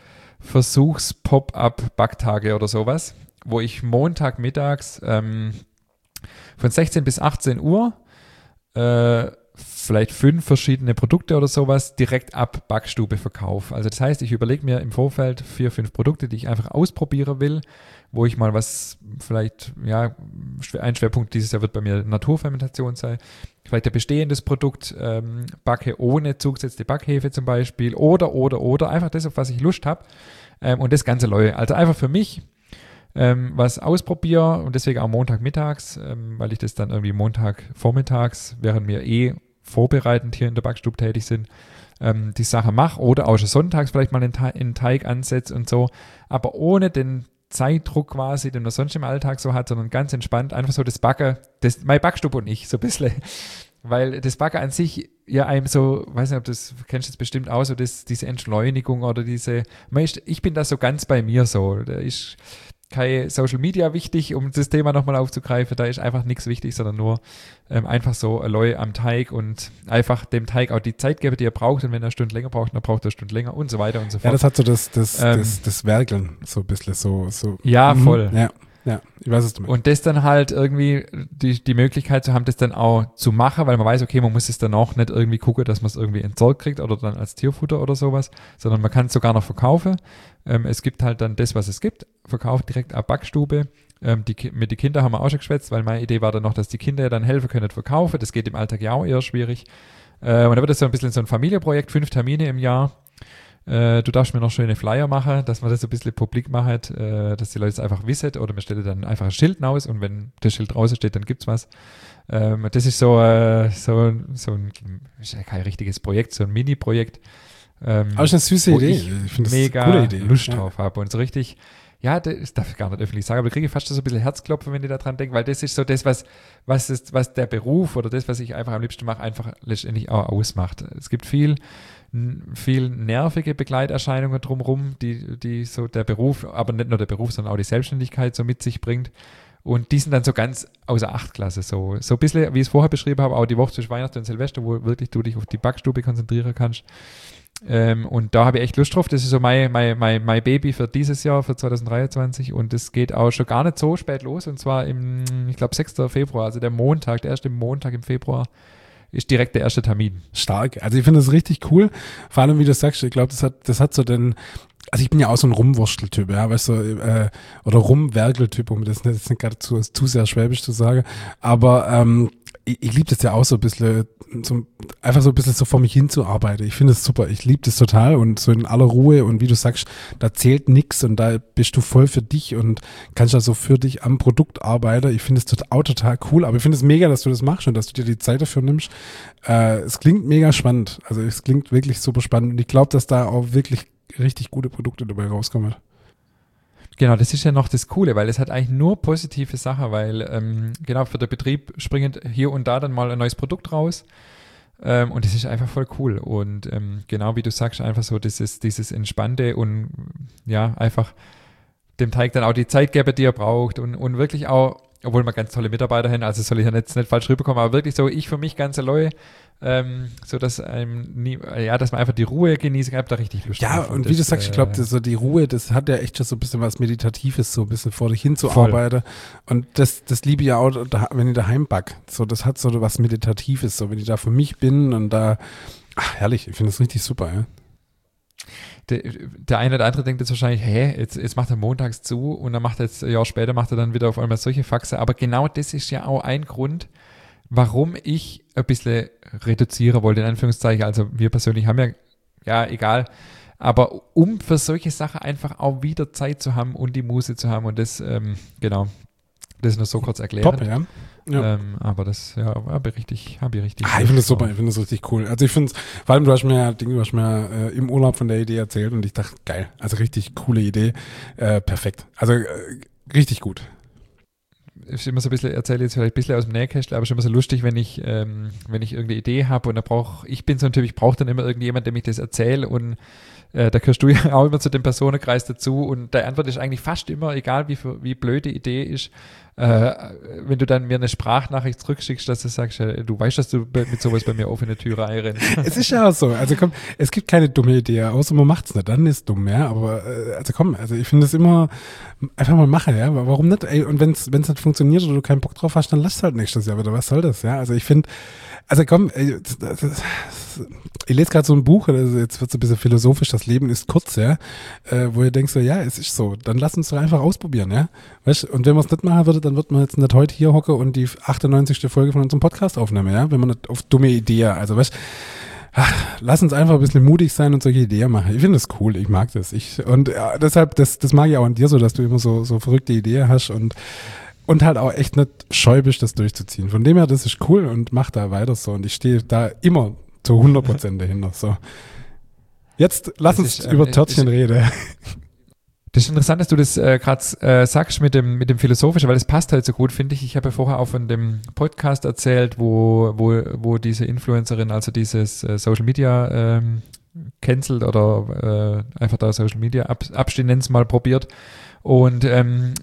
Versuchs-Pop-Up-Backtage oder sowas, wo ich Montagmittags ähm, von sechzehn bis achtzehn Uhr äh, vielleicht fünf verschiedene Produkte oder sowas direkt ab Backstube verkaufe. Also das heißt, ich überlege mir im Vorfeld vier, fünf Produkte, die ich einfach ausprobieren will, wo ich mal was, vielleicht, ja, ein Schwerpunkt dieses Jahr wird bei mir Naturfermentation sein, vielleicht ein bestehendes Produkt ähm, backe ohne zugesetzte Backhefe zum Beispiel oder, oder, oder, einfach das, auf was ich Lust habe ähm, und das Ganze läuft. Also einfach für mich ähm, was ausprobiere und deswegen auch Montagmittags, ähm, weil ich das dann irgendwie Montagvormittags, während wir eh vorbereitend hier in der Backstube tätig sind, ähm, die Sache mache oder auch schon sonntags vielleicht mal einen, Te- einen Teig ansetze und so, aber ohne den Zeitdruck quasi, den man sonst im Alltag so hat, sondern ganz entspannt, einfach so das Backen, das, meine Backstube und ich, so ein bisschen, weil das Backen an sich ja einem so, weiß nicht, ob das, kennst du das bestimmt auch, so das, diese Entschleunigung oder diese, ich bin da so ganz bei mir so, da ist kein Social Media wichtig, um das Thema nochmal aufzugreifen, da ist einfach nichts wichtig, sondern nur ähm, einfach so Alloy am Teig und einfach dem Teig auch die Zeit geben, die er braucht, und wenn er eine Stunde länger braucht, dann braucht er eine Stunde länger und so weiter und so fort. Ja, das hat so das, das, ähm, das, das Werkeln, so ein bisschen so. so. Ja, mhm. voll. Ja. Ja, ich weiß es. Und das dann halt irgendwie die, die Möglichkeit zu haben, das dann auch zu machen, weil man weiß, okay, man muss es dann auch nicht irgendwie gucken, dass man es irgendwie entsorgt kriegt oder dann als Tierfutter oder sowas, sondern man kann es sogar noch verkaufen. Ähm, es gibt halt dann das, was es gibt, verkauft direkt ab Backstube. Ähm, die, mit den Kindern haben wir auch schon geschwätzt, weil meine Idee war dann noch, dass die Kinder dann helfen können, verkaufen. Das geht im Alltag ja auch eher schwierig. Äh, und da wird das so ein bisschen so ein Familienprojekt, fünf Termine im Jahr. Äh, du darfst mir noch schöne Flyer machen, dass man das so ein bisschen publik macht, äh, dass die Leute es einfach wissen, oder man stellt dann einfach ein Schild raus und wenn das Schild draußen steht, dann gibt's was. Ähm, das ist so, äh, so, so ein, ist ja kein richtiges Projekt, so ein Mini-Projekt. Ähm, Aber ist eine süße Idee. Ich, ich finde das mega eine coole Idee. Lust ja. drauf habe und so richtig, ja, das darf ich gar nicht öffentlich sagen, aber da kriege ich fast so ein bisschen Herzklopfen, wenn ich da dran denke, weil das ist so das, was, was, ist, was der Beruf oder das, was ich einfach am liebsten mache, einfach letztendlich auch ausmacht. Es gibt viel viel nervige Begleiterscheinungen drumherum, die, die so der Beruf, aber nicht nur der Beruf, sondern auch die Selbstständigkeit so mit sich bringt. Und die sind dann so ganz außer Achtklasse. So, so ein bisschen, wie ich es vorher beschrieben habe, auch die Woche zwischen Weihnachten und Silvester, wo wirklich du dich auf die Backstube konzentrieren kannst. Ähm, und da habe ich echt Lust drauf. Das ist so mein, mein, mein, mein Baby für dieses Jahr, für zwanzig dreiundzwanzig. Und das geht auch schon gar nicht so spät los. Und zwar im, ich glaube, sechsten Februar, also der Montag, der erste Montag im Februar, ist direkt der erste Termin. Stark. Also ich finde das richtig cool. Vor allem, wie du sagst, ich glaube, das hat, das hat so den, also ich bin ja auch so ein Rumwursteltyp, ja, weißt du, äh, oder Rumwerkeltyp, um das nicht, das nicht gerade zu, zu sehr schwäbisch zu sagen. Aber ähm, ich, ich liebe das ja auch so ein bisschen, so, einfach so ein bisschen so vor mich hinzuarbeiten. Ich finde es super. Ich liebe das total und so in aller Ruhe und wie du sagst, da zählt nichts und da bist du voll für dich und kannst also für dich am Produkt arbeiten. Ich finde es tot, auch total cool, aber ich finde es mega, dass du das machst und dass du dir die Zeit dafür nimmst. Äh, es klingt mega spannend. Also es klingt wirklich super spannend und ich glaube, dass da auch wirklich richtig gute Produkte dabei rauskommen. Genau, das ist ja noch das Coole, weil es hat eigentlich nur positive Sachen, weil ähm, genau für den Betrieb springt hier und da dann mal ein neues Produkt raus ähm, und das ist einfach voll cool und ähm, genau wie du sagst, einfach so dieses, dieses Entspannte und ja, einfach dem Teig dann auch die Zeit geben, die er braucht und, und wirklich auch, obwohl wir ganz tolle Mitarbeiter haben, also soll ich ja jetzt nicht falsch rüberkommen, aber wirklich so, ich für mich ganz allein, ähm, so dass einem nie, ja, dass man einfach die Ruhe genießen kann, da richtig Lust Ja, und wie das, du sagst, ich glaube, äh, so die Ruhe, das hat ja echt schon so ein bisschen was Meditatives, so ein bisschen vor dich hinzuarbeiten. Und das, das liebe ich ja auch, da, wenn ich daheim back. So, das hat so was Meditatives, so wenn ich da für mich bin und da, ach, herrlich, ich finde das richtig super, ja. Der, der eine oder andere denkt jetzt wahrscheinlich, hä, jetzt, jetzt macht er montags zu und dann macht er jetzt, ein Jahr später macht er dann wieder auf einmal solche Faxe. Aber genau das ist ja auch ein Grund, warum ich ein bisschen reduzieren wollte, in Anführungszeichen. Also wir persönlich haben ja, ja, egal, aber um für solche Sachen einfach auch wieder Zeit zu haben und die Muße zu haben und das, ähm, genau, das nur so kurz erklären. Top, ja. Ja. Ähm, aber das, ja, habe ich richtig, habe ich richtig. Ah, ich finde das super, ich finde das richtig cool. Also ich finde es, vor allem du hast mir, du hast mir äh, im Urlaub von der Idee erzählt und ich dachte, geil, also richtig coole Idee, äh, perfekt. Also äh, richtig gut. Ist immer so ein bisschen, erzähle jetzt vielleicht ein bisschen aus dem Nähkästchen, aber es ist immer so lustig, wenn ich, ähm, wenn ich irgendeine Idee habe und da brauche, ich bin so ein Typ, ich brauche dann immer irgendjemand, der mich das erzählt und äh, da gehörst du ja auch immer zu dem Personenkreis dazu und die Antwort ist eigentlich fast immer, egal wie, wie blöd die Idee ist, äh, wenn du dann mir eine Sprachnachricht zurückschickst, dass du sagst, äh, du weißt, dass du mit sowas bei mir offene Türe einrennst. Es ist ja auch so, also komm, es gibt keine dumme Idee, außer man macht's nicht, dann ist dumm, ja, aber äh, also komm, also ich finde es immer einfach mal machen, ja, warum nicht, ey, und wenn's wenn's nicht funktioniert oder du keinen Bock drauf hast, dann lass halt nächstes Jahr wieder, was soll das, ja, also ich finde, also komm, ey, das, das, das, ich lese gerade so ein Buch, also jetzt wird es ein bisschen philosophisch, das Leben ist kurz, ja, äh, wo ihr denkt so, ja, es ist so, dann lass uns doch einfach ausprobieren, ja, weißt, und wenn man es nicht machen würde, dann wird man jetzt nicht heute hier hocke und die achtundneunzigste Folge von unserem Podcast aufnehmen, ja, wenn man nicht auf dumme Ideen, also weißt, ach, lass uns einfach ein bisschen mutig sein und solche Ideen machen. Ich finde das cool, ich mag das, ich, und ja, deshalb, das, das mag ich auch an dir so, dass du immer so, so verrückte Ideen hast und Und halt auch echt nicht scheu bist, das durchzuziehen. Von dem her, das ist cool und mach da weiter so. Und ich stehe da immer zu hundert Prozent dahinter. So. Jetzt lass das uns ist, über ähm, Törtchen ist, reden. Das ist interessant, dass du das äh, gerade äh, sagst mit dem, mit dem Philosophischen, weil das passt halt so gut, finde ich. Ich habe ja vorher auch von dem Podcast erzählt, wo, wo, wo diese Influencerin, also dieses äh, Social Media ähm, cancelt oder äh, einfach da Social Media Ab- Abstinenz mal probiert. Und ähm,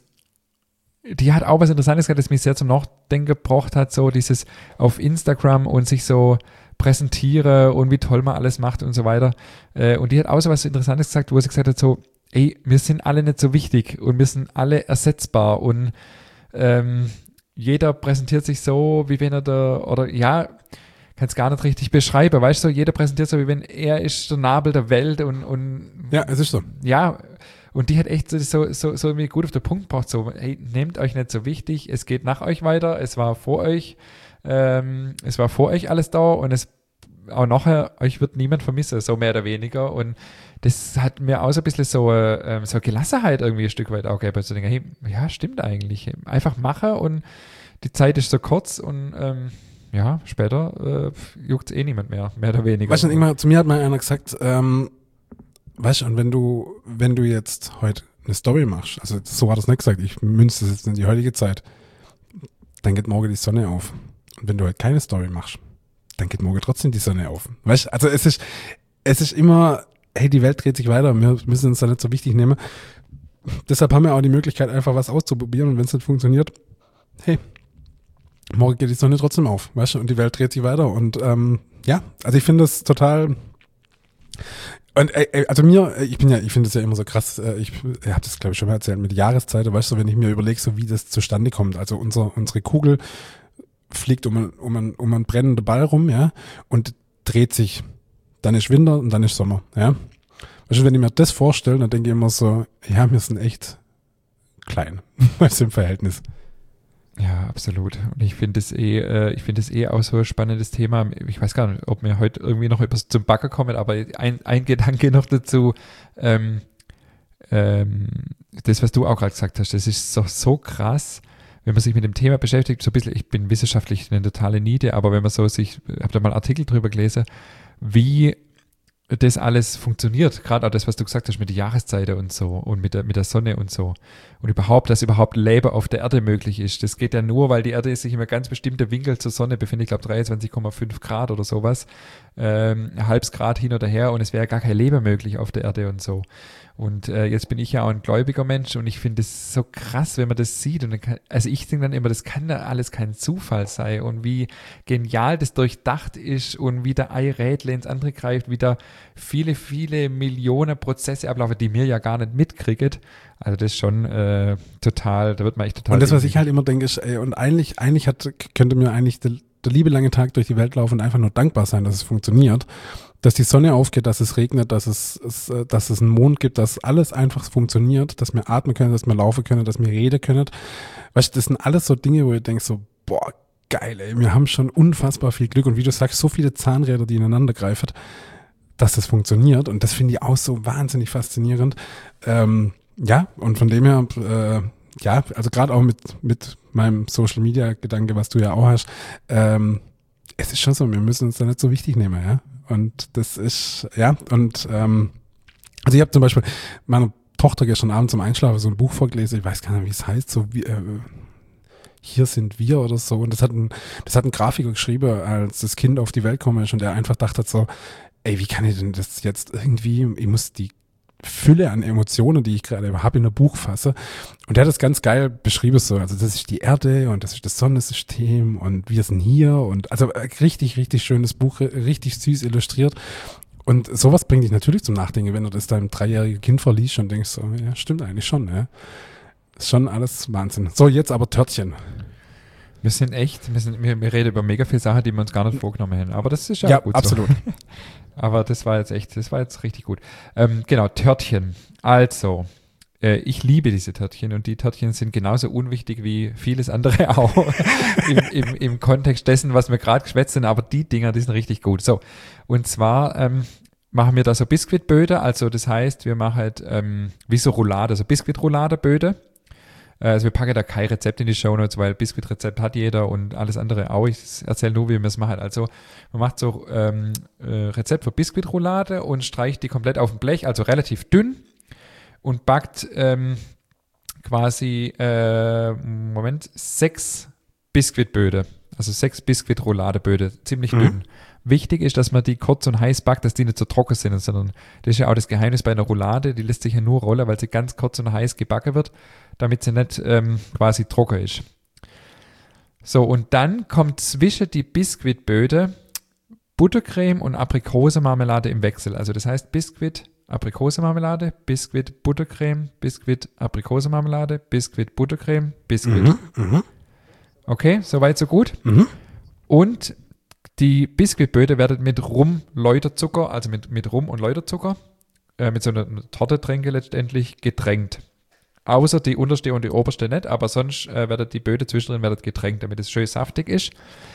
die hat auch was Interessantes gehabt, das mich sehr zum Nachdenken gebracht hat, so dieses auf Instagram und sich so präsentiere und wie toll man alles macht und so weiter. Und die hat auch so was Interessantes gesagt, wo sie gesagt hat, so, ey, wir sind alle nicht so wichtig und wir sind alle ersetzbar und ähm, jeder präsentiert sich so, wie wenn er da, oder ja, kann es gar nicht richtig beschreiben, weißt du, jeder präsentiert so, wie wenn er ist der Nabel der Welt und, und ja, es ist so. Ja, und die hat echt so, so, so, so irgendwie gut auf den Punkt gebracht, so, hey, nehmt euch nicht so wichtig, es geht nach euch weiter, es war vor euch, ähm, es war vor euch alles da und es auch nachher, euch wird niemand vermissen, so mehr oder weniger und das hat mir auch so ein bisschen so, ähm, so Gelassenheit irgendwie ein Stück weit auch gegeben, zu denken, hey, ja, stimmt eigentlich, einfach machen und die Zeit ist so kurz und ähm, ja, später äh, juckt es eh niemand mehr, mehr oder weniger. Weißt du, immer, zu mir hat mal einer gesagt, ähm, weißt du, und wenn du, wenn du jetzt heute eine Story machst, also so hat er es nicht gesagt, ich münze das jetzt in die heutige Zeit, dann geht morgen die Sonne auf. Und wenn du heute keine Story machst, dann geht morgen trotzdem die Sonne auf. Weißt du, also es ist, es ist immer, hey, die Welt dreht sich weiter, wir müssen uns da nicht so wichtig nehmen. Deshalb haben wir auch die Möglichkeit, einfach was auszuprobieren und wenn es nicht funktioniert, hey, morgen geht die Sonne trotzdem auf, weißt du, und die Welt dreht sich weiter und ähm, ja, also ich finde das total. Und äh, also mir, ich bin ja, ich finde es ja immer so krass, äh, ich, ich habe das glaube ich schon mal erzählt, mit Jahreszeiten, weißt du, wenn ich mir überlege, so wie das zustande kommt, also unser, unsere Kugel fliegt um, ein, um, ein, um einen brennenden Ball rum, ja, und dreht sich, dann ist Winter und dann ist Sommer, ja. Weißt du, wenn ich mir das vorstelle, dann denke ich immer so, ja, wir sind echt klein, weißt du, im Verhältnis. Ja, absolut. Und ich finde es eh, äh, ich finde es eh auch so ein spannendes Thema. Ich weiß gar nicht, ob wir heute irgendwie noch etwas zum Backen kommen, aber ein, ein Gedanke noch dazu, ähm, ähm, das, was du auch gerade gesagt hast, das ist so, so krass, wenn man sich mit dem Thema beschäftigt, so ein bisschen, ich bin wissenschaftlich eine totale Niete, aber wenn man so sich, ich habe da mal Artikel drüber gelesen, wie das alles funktioniert, gerade auch das, was du gesagt hast mit der Jahreszeit und so und mit der, mit der Sonne und so und überhaupt, dass überhaupt Leben auf der Erde möglich ist. Das geht ja nur, weil die Erde sich in einem ganz bestimmten Winkel zur Sonne befindet, ich glaube dreiundzwanzig Komma fünf Grad oder sowas, ähm, ein halbes Grad hin oder her und es wäre gar kein Leben möglich auf der Erde und so. Und äh, jetzt bin ich ja auch ein gläubiger Mensch und ich finde es so krass, wenn man das sieht. Und dann kann, also ich denke dann immer, das kann da alles kein Zufall sein und wie genial das durchdacht ist und wie der ein Rädle ins andere greift, wie da viele, viele Millionen Prozesse ablaufen, die mir ja gar nicht mitkriegen. Also das ist schon äh, total, da wird man echt total... Und das, was ich halt immer denke, ist, ey, und eigentlich, eigentlich hat, könnte mir eigentlich das der liebe lange Tag durch die Welt laufen und einfach nur dankbar sein, dass es funktioniert, dass die Sonne aufgeht, dass es regnet, dass es, es, dass es einen Mond gibt, dass alles einfach funktioniert, dass wir atmen können, dass wir laufen können, dass wir reden können. Weißt du, das sind alles so Dinge, wo ich denke so, boah, geil, ey, wir haben schon unfassbar viel Glück und wie du sagst, so viele Zahnräder, die ineinander greifen, dass das funktioniert und das finde ich auch so wahnsinnig faszinierend. Ähm, ja, und von dem her, äh, ja, also gerade auch mit, mit meinem Social-Media-Gedanke, was du ja auch hast, ähm, es ist schon so, wir müssen uns da nicht so wichtig nehmen, ja. Und das ist, ja, und ähm, also ich habe zum Beispiel meiner Tochter gestern Abend zum Einschlafen so ein Buch vorgelesen, ich weiß gar nicht, wie es heißt, so wie, äh, hier sind wir oder so. Und das hat ein, das hat ein Grafiker geschrieben, als das Kind auf die Welt gekommen ist und der einfach dachte so, ey, wie kann ich denn das jetzt irgendwie, ich muss die Fülle an Emotionen, die ich gerade habe, in ein Buch fasse. Und der hat das ganz geil beschrieben so, also das ist die Erde und das ist das Sonnensystem und wir sind hier und also richtig, richtig schönes Buch, richtig süß illustriert. Und sowas bringt dich natürlich zum Nachdenken, wenn du das deinem dreijährigen Kind verliest und denkst so, ja, stimmt eigentlich schon, ja. Ist schon alles Wahnsinn. So, jetzt aber Törtchen. Wir sind echt, wir, sind, wir, wir reden über mega viele Sachen, die wir uns gar nicht vorgenommen haben. Aber das ist ja, ja gut absolut. So. Aber das war jetzt echt, das war jetzt richtig gut. Ähm, genau, Törtchen. Also, äh, ich liebe diese Törtchen und die Törtchen sind genauso unwichtig wie vieles andere auch im, im, im Kontext dessen, was wir gerade geschwätzt sind. Aber die Dinger, die sind richtig gut. So, und zwar ähm, machen wir da so Biskuitböde. Also das heißt, wir machen halt ähm, wie so Roulade, so Biskuitroulade-Böde. Also wir packen da kein Rezept in die Shownotes, weil Biskuitrezept hat jeder und alles andere auch. Ich erzähle nur, wie wir es machen. Also man macht so ähm, äh, Rezept für Biskuitroulade und streicht die komplett auf dem Blech, also relativ dünn und backt ähm, quasi, äh, Moment, sechs Biskuitböde, also sechs Biskuitrouladeböde, ziemlich mhm. dünn. Wichtig ist, dass man die kurz und heiß backt, dass die nicht so trocken sind, sondern das ist ja auch das Geheimnis bei einer Roulade, die lässt sich ja nur rollen, weil sie ganz kurz und heiß gebacken wird, damit sie nicht ähm, quasi trocken ist. So, und dann kommt zwischen die Biskuitböde Buttercreme und Aprikosenmarmelade im Wechsel. Also das heißt Biskuit, Aprikosenmarmelade, Biskuit, Buttercreme, Biskuit, Aprikosenmarmelade, Biskuit, Buttercreme, Biskuit. Mhm, mh. Okay, soweit so gut. Mhm. Und die Biskuitböde werden mit Rum-Läuterzucker, also mit, mit Rum und Läuterzucker, äh, mit so einer Tortetränke letztendlich getränkt. Außer die unterste und die oberste nicht, aber sonst äh, werden die Böde zwischendrin werden getränkt, damit es schön saftig ist.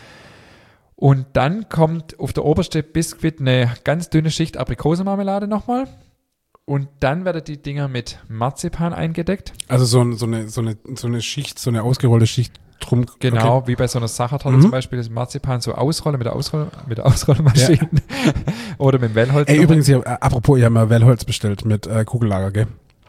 Und dann kommt auf der oberste Biskuit eine ganz dünne Schicht Aprikosenmarmelade nochmal. Und dann werden die Dinger mit Marzipan eingedeckt. Also so, so, eine, so, eine, so eine Schicht, so eine ausgerollte Schicht drum. Genau, okay. Wie bei so einer Sachertorte mhm. zum Beispiel, das Marzipan so ausrollen mit der, Ausroll, mit der Ausrollmaschine ja. Oder mit dem Wellholz. Ey, übrigens, ich hab, äh, apropos, ich habe mal Wellholz bestellt mit äh, Kugellager, gell?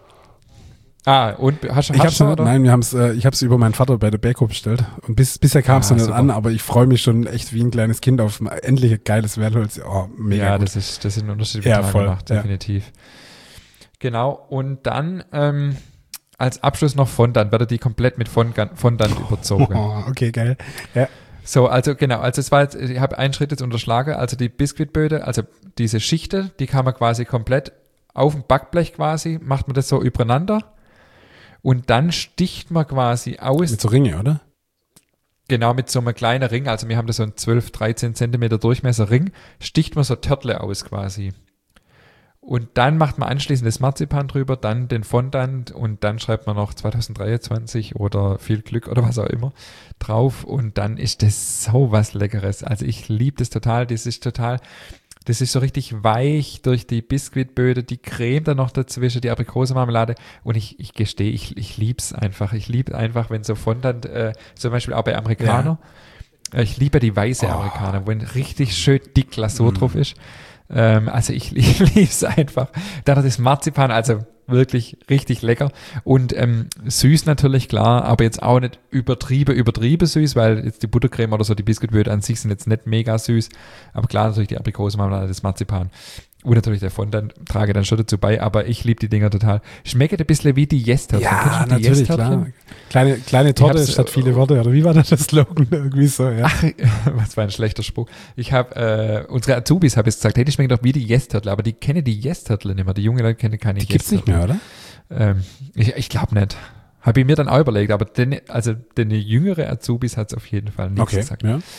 Ah, und hast du ich hab's noch, Nein, wir haben's, äh, ich habe es über meinen Vater bei der Beko bestellt. Und bis, bisher kam es ah, noch nicht super. an, aber ich freue mich schon echt wie ein kleines Kind auf ein endlich geiles Wellholz. Oh, mega Ja, gut. das ist, das ist ein Unterschied ja, voll, gemacht, definitiv. Ja. Genau, und dann ähm, als Abschluss noch Fondant, wird die komplett mit Fondant, Fondant überzogen. Oh, okay, geil. Ja. So, also genau, also es war jetzt, ich habe einen Schritt jetzt unterschlagen, also die Biskuitböde, also diese Schichte, die kann man quasi komplett auf dem Backblech quasi, macht man das so übereinander und dann sticht man quasi aus. Mit so Ringe, oder? Genau, mit so einem kleinen Ring, also wir haben da so einen zwölf, dreizehn Zentimeter Durchmesser Ring, sticht man so Törtle aus quasi. Und dann macht man anschließend das Marzipan drüber, dann den Fondant und dann schreibt man noch zwanzig dreiundzwanzig oder viel Glück oder was auch immer drauf und dann ist das so was Leckeres. Also ich liebe das total, das ist total, das ist so richtig weich durch die Biskuitböde, die Creme dann noch dazwischen, die Aprikosenmarmelade und ich, ich gestehe, ich, ich liebe es einfach. Ich liebe einfach, wenn so Fondant, äh, zum Beispiel auch bei Amerikaner, ja. ich liebe die weiße oh. Amerikaner, wo ein richtig schön dick Glasur mm. drauf ist. Ähm, also ich, ich liebe es einfach. Dann das Marzipan, also wirklich richtig lecker und ähm, süß natürlich, klar, aber jetzt auch nicht übertrieben, übertrieben süß, weil jetzt die Buttercreme oder so, die Biskuitböde an sich sind jetzt nicht mega süß, aber klar natürlich die Aprikosenmarmelade, das Marzipan und natürlich der Fondant trage dann schon dazu bei, aber ich liebe die Dinger total. Schmeckt ein bisschen wie die Yes-Törtchen. Ja, natürlich, klar. Kleine, kleine Torte statt viele Worte, oder wie war das, das Slogan? Irgendwie so, ja. Ach, was war ein schlechter Spruch. Ich habe, äh, unsere Azubis habe ich gesagt, hey, die schmecken doch wie die Yes-Törtle, aber die kennen die Yes-Törtle nicht mehr. Die jungen Leute kennen keine Yes-Törtle. Die gibt's nicht mehr, oder? Ähm, ich ich glaube nicht. Habe ich mir dann auch überlegt, aber den, also den jüngere Azubis hat es auf jeden Fall nicht okay, gesagt. Ja.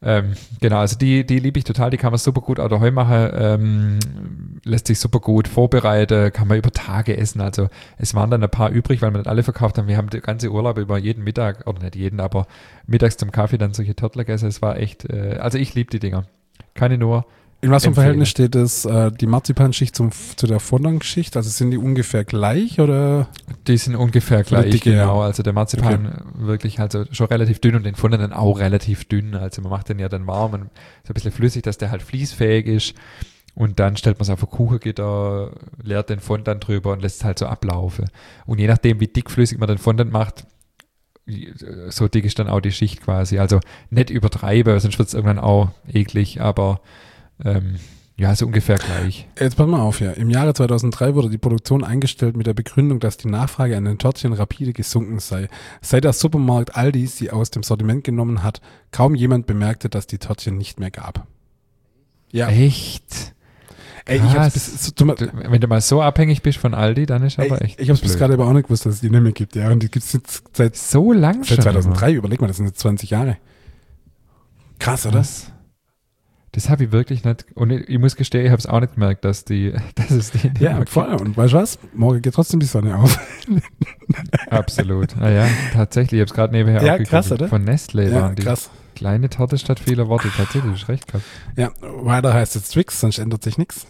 Ähm, genau, also die, die liebe ich total, die kann man super gut auch daheim machen, ähm, lässt sich super gut vorbereiten, kann man über Tage essen, also es waren dann ein paar übrig, weil wir nicht alle verkauft haben, wir haben den ganzen Urlaub über jeden Mittag, oder nicht jeden, aber mittags zum Kaffee dann solche Törtler gegessen, es war echt, äh, also ich liebe die Dinger, kann ich nur In was für einem empfehlen. Verhältnis steht das, äh, die Marzipanschicht zum, zu der Fondant-Schicht? Also sind die ungefähr gleich oder? Die sind ungefähr Von der gleich, Dicke, genau. ja. Also der Marzipan wirklich also schon relativ dünn und den Fondant dann auch relativ dünn. Also man macht den ja dann warm und so ein bisschen flüssig, dass der halt fließfähig ist. Und dann stellt man es auf ein Kuchengitter, leert den Fondant drüber und lässt es halt so ablaufen. Und je nachdem, wie dickflüssig man den Fondant macht, so dick ist dann auch die Schicht quasi. Also nicht übertreiben, sonst wird es irgendwann auch eklig, aber ähm, ja, so ungefähr gleich. Jetzt pass mal auf hier. Im Jahre zweitausenddrei wurde die Produktion eingestellt mit der Begründung, dass die Nachfrage an den Törtchen rapide gesunken sei. Seit der Supermarkt Aldi sie aus dem Sortiment genommen hat, kaum jemand bemerkte, dass die Törtchen nicht mehr gab. Ja. Echt? Ey, ich hab's bis, so, du, Du, wenn du mal so abhängig bist von Aldi, dann ist aber ey, echt ich hab's bis blöd. gerade aber auch nicht gewusst, dass es die nicht mehr gibt. Ja, und die gibt's jetzt seit, So lang seit schon. zweitausenddrei. Überleg mal, das sind jetzt zwanzig Jahre. Krass, oder? Das, das habe ich wirklich nicht, und ich, ich muss gestehen, ich habe es auch nicht gemerkt, dass die, dass es die nicht Ja, mehr voll. Und weißt du was? Morgen geht trotzdem die Sonne auf. gibt. Absolut. Ah ja, tatsächlich, ich habe es gerade nebenher Ja, auch krass, gegoogelt. oder? Von Nestlé Ja, waren die. krass. Kleine Torte statt vieler Worte, tatsächlich, ist recht gehabt. Ja, weiter heißt jetzt Twix, sonst ändert sich nichts.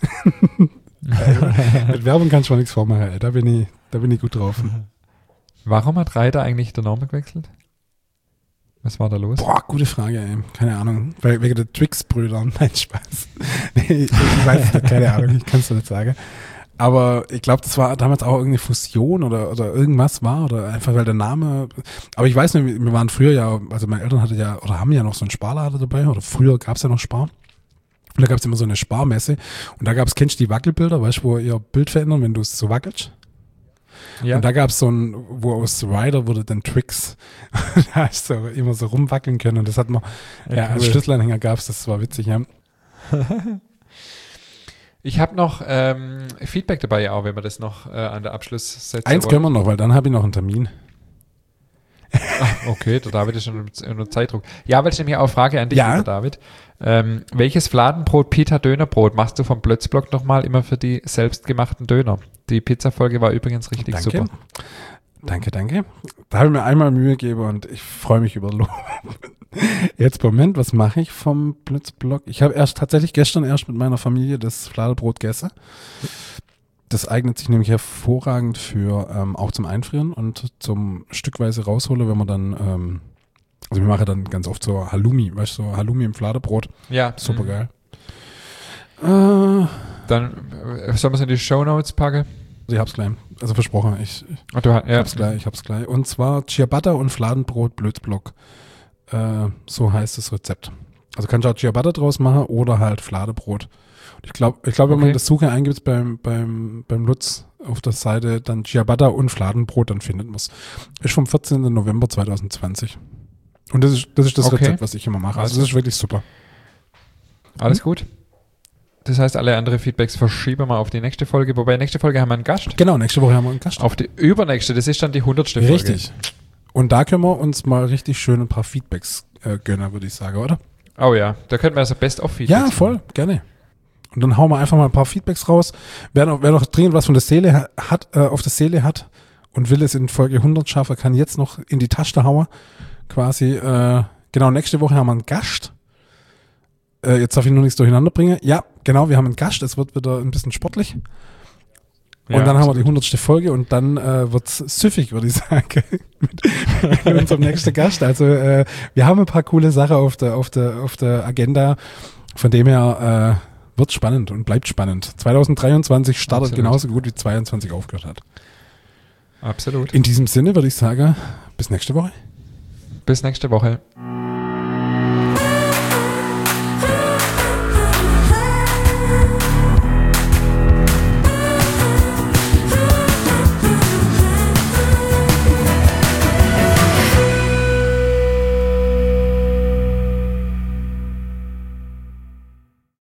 Mit Werbung kannst du mal nichts vormachen, ey. Da bin ich, da bin ich gut drauf. Warum hat Reiter eigentlich den Namen gewechselt? Was war da los? Boah, gute Frage, ey. Keine Ahnung. Weil, wegen der Twix-Brüder. Nein, Spaß. Nee, ich, ich weiß es nicht, keine Ahnung, ich kann es nicht sagen. Aber ich glaube, das war damals auch irgendeine Fusion oder, oder irgendwas war oder einfach weil der Name, aber ich weiß nicht, wir waren früher ja, also meine Eltern hatten ja oder haben ja noch so einen Sparladen dabei oder früher gab es ja noch Spar. Und da gab es immer so eine Sparmesse und da gab es, kennst du die Wackelbilder, weißt du, wo ihr Bild verändern, wenn du es so wackelst? Ja. Und da gab es so ein, wo aus Rider wurde dann Twix. Da hast du immer so rumwackeln können und das hat man, ja, Ja, als cool. Schlüsselanhänger gab es, das war witzig, ja. Ich habe noch ähm, Feedback dabei, auch wenn wir das noch äh, an der Abschlusssätze Eins wollen. können wir noch, weil dann habe ich noch einen Termin. Okay, der David ist schon unter Zeitdruck. Ja, weil ich nämlich auch eine Frage an dich, Ja. lieber David. Ähm, welches Fladenbrot, Pita Dönerbrot machst du vom Plötzblock nochmal immer für die selbstgemachten Döner? Die Pizza-Folge war übrigens richtig Danke. super. Danke, danke. Da habe ich mir einmal Mühe gegeben und ich freue mich über Lob. Jetzt, Moment, was mache ich vom Blitzblock? Ich habe erst tatsächlich gestern erst mit meiner Familie das Fladenbrot gegessen. Das eignet sich nämlich hervorragend für ähm, auch zum Einfrieren und zum stückweise rausholen, wenn man dann, ähm, also wir machen dann ganz oft so Halloumi, weißt du, so Halloumi im Fladenbrot. Ja. Super mhm. geil. Äh, Dann äh, sollen wir es in die Shownotes packen? ich hab's gleich. Also versprochen, ich, Ach, du, ich ja. hab's gleich, ich hab's gleich. Und zwar Ciabatta und Fladenbrot Blitzblock. Äh, so heißt das Rezept. Also kannst du auch Ciabatta draus machen oder halt Fladenbrot. Ich glaube, ich glaub, wenn Okay. man das Suche eingibt beim, beim, beim Lutz auf der Seite, dann Ciabatta und Fladenbrot, dann findet man es. Ist vom vierzehnten November zweitausendzwanzig. Und das ist das, ist das Okay. Rezept, was ich immer mache. Also das ist wirklich super. Alles gut. Das heißt, alle anderen Feedbacks verschieben wir auf die nächste Folge. Wobei, nächste Folge haben wir einen Gast. Genau, nächste Woche haben wir einen Gast. Auf die übernächste, das ist dann die hundertste Folge. Richtig. Und da können wir uns mal richtig schön ein paar Feedbacks äh, gönnen, würde ich sagen, oder? Oh ja, da könnten wir also Best-of-Feedbacks Ja, machen. voll, gerne. Und dann hauen wir einfach mal ein paar Feedbacks raus. Wer noch, wer noch dringend was von der Seele ha- hat, äh, auf der Seele hat und will es in Folge hundert schaffen, kann jetzt noch in die Tasche hauen. Quasi, äh, genau, nächste Woche haben wir einen Gast. Äh, jetzt darf ich nur nichts durcheinander bringen. Ja, genau, wir haben einen Gast. Es wird wieder ein bisschen sportlich. Und Ja, dann haben wir absolut. die hundertste Folge und dann äh, wird's süffig, würde ich sagen, mit, mit unserem nächsten Gast. Also äh, wir haben ein paar coole Sachen auf der, auf der, auf der Agenda. Von dem her äh, wird's spannend und bleibt spannend. zweitausenddreiundzwanzig startet Absolut. genauso gut wie zweiundzwanzig aufgehört hat. Absolut. In diesem Sinne würde ich sagen, bis nächste Woche. Bis nächste Woche.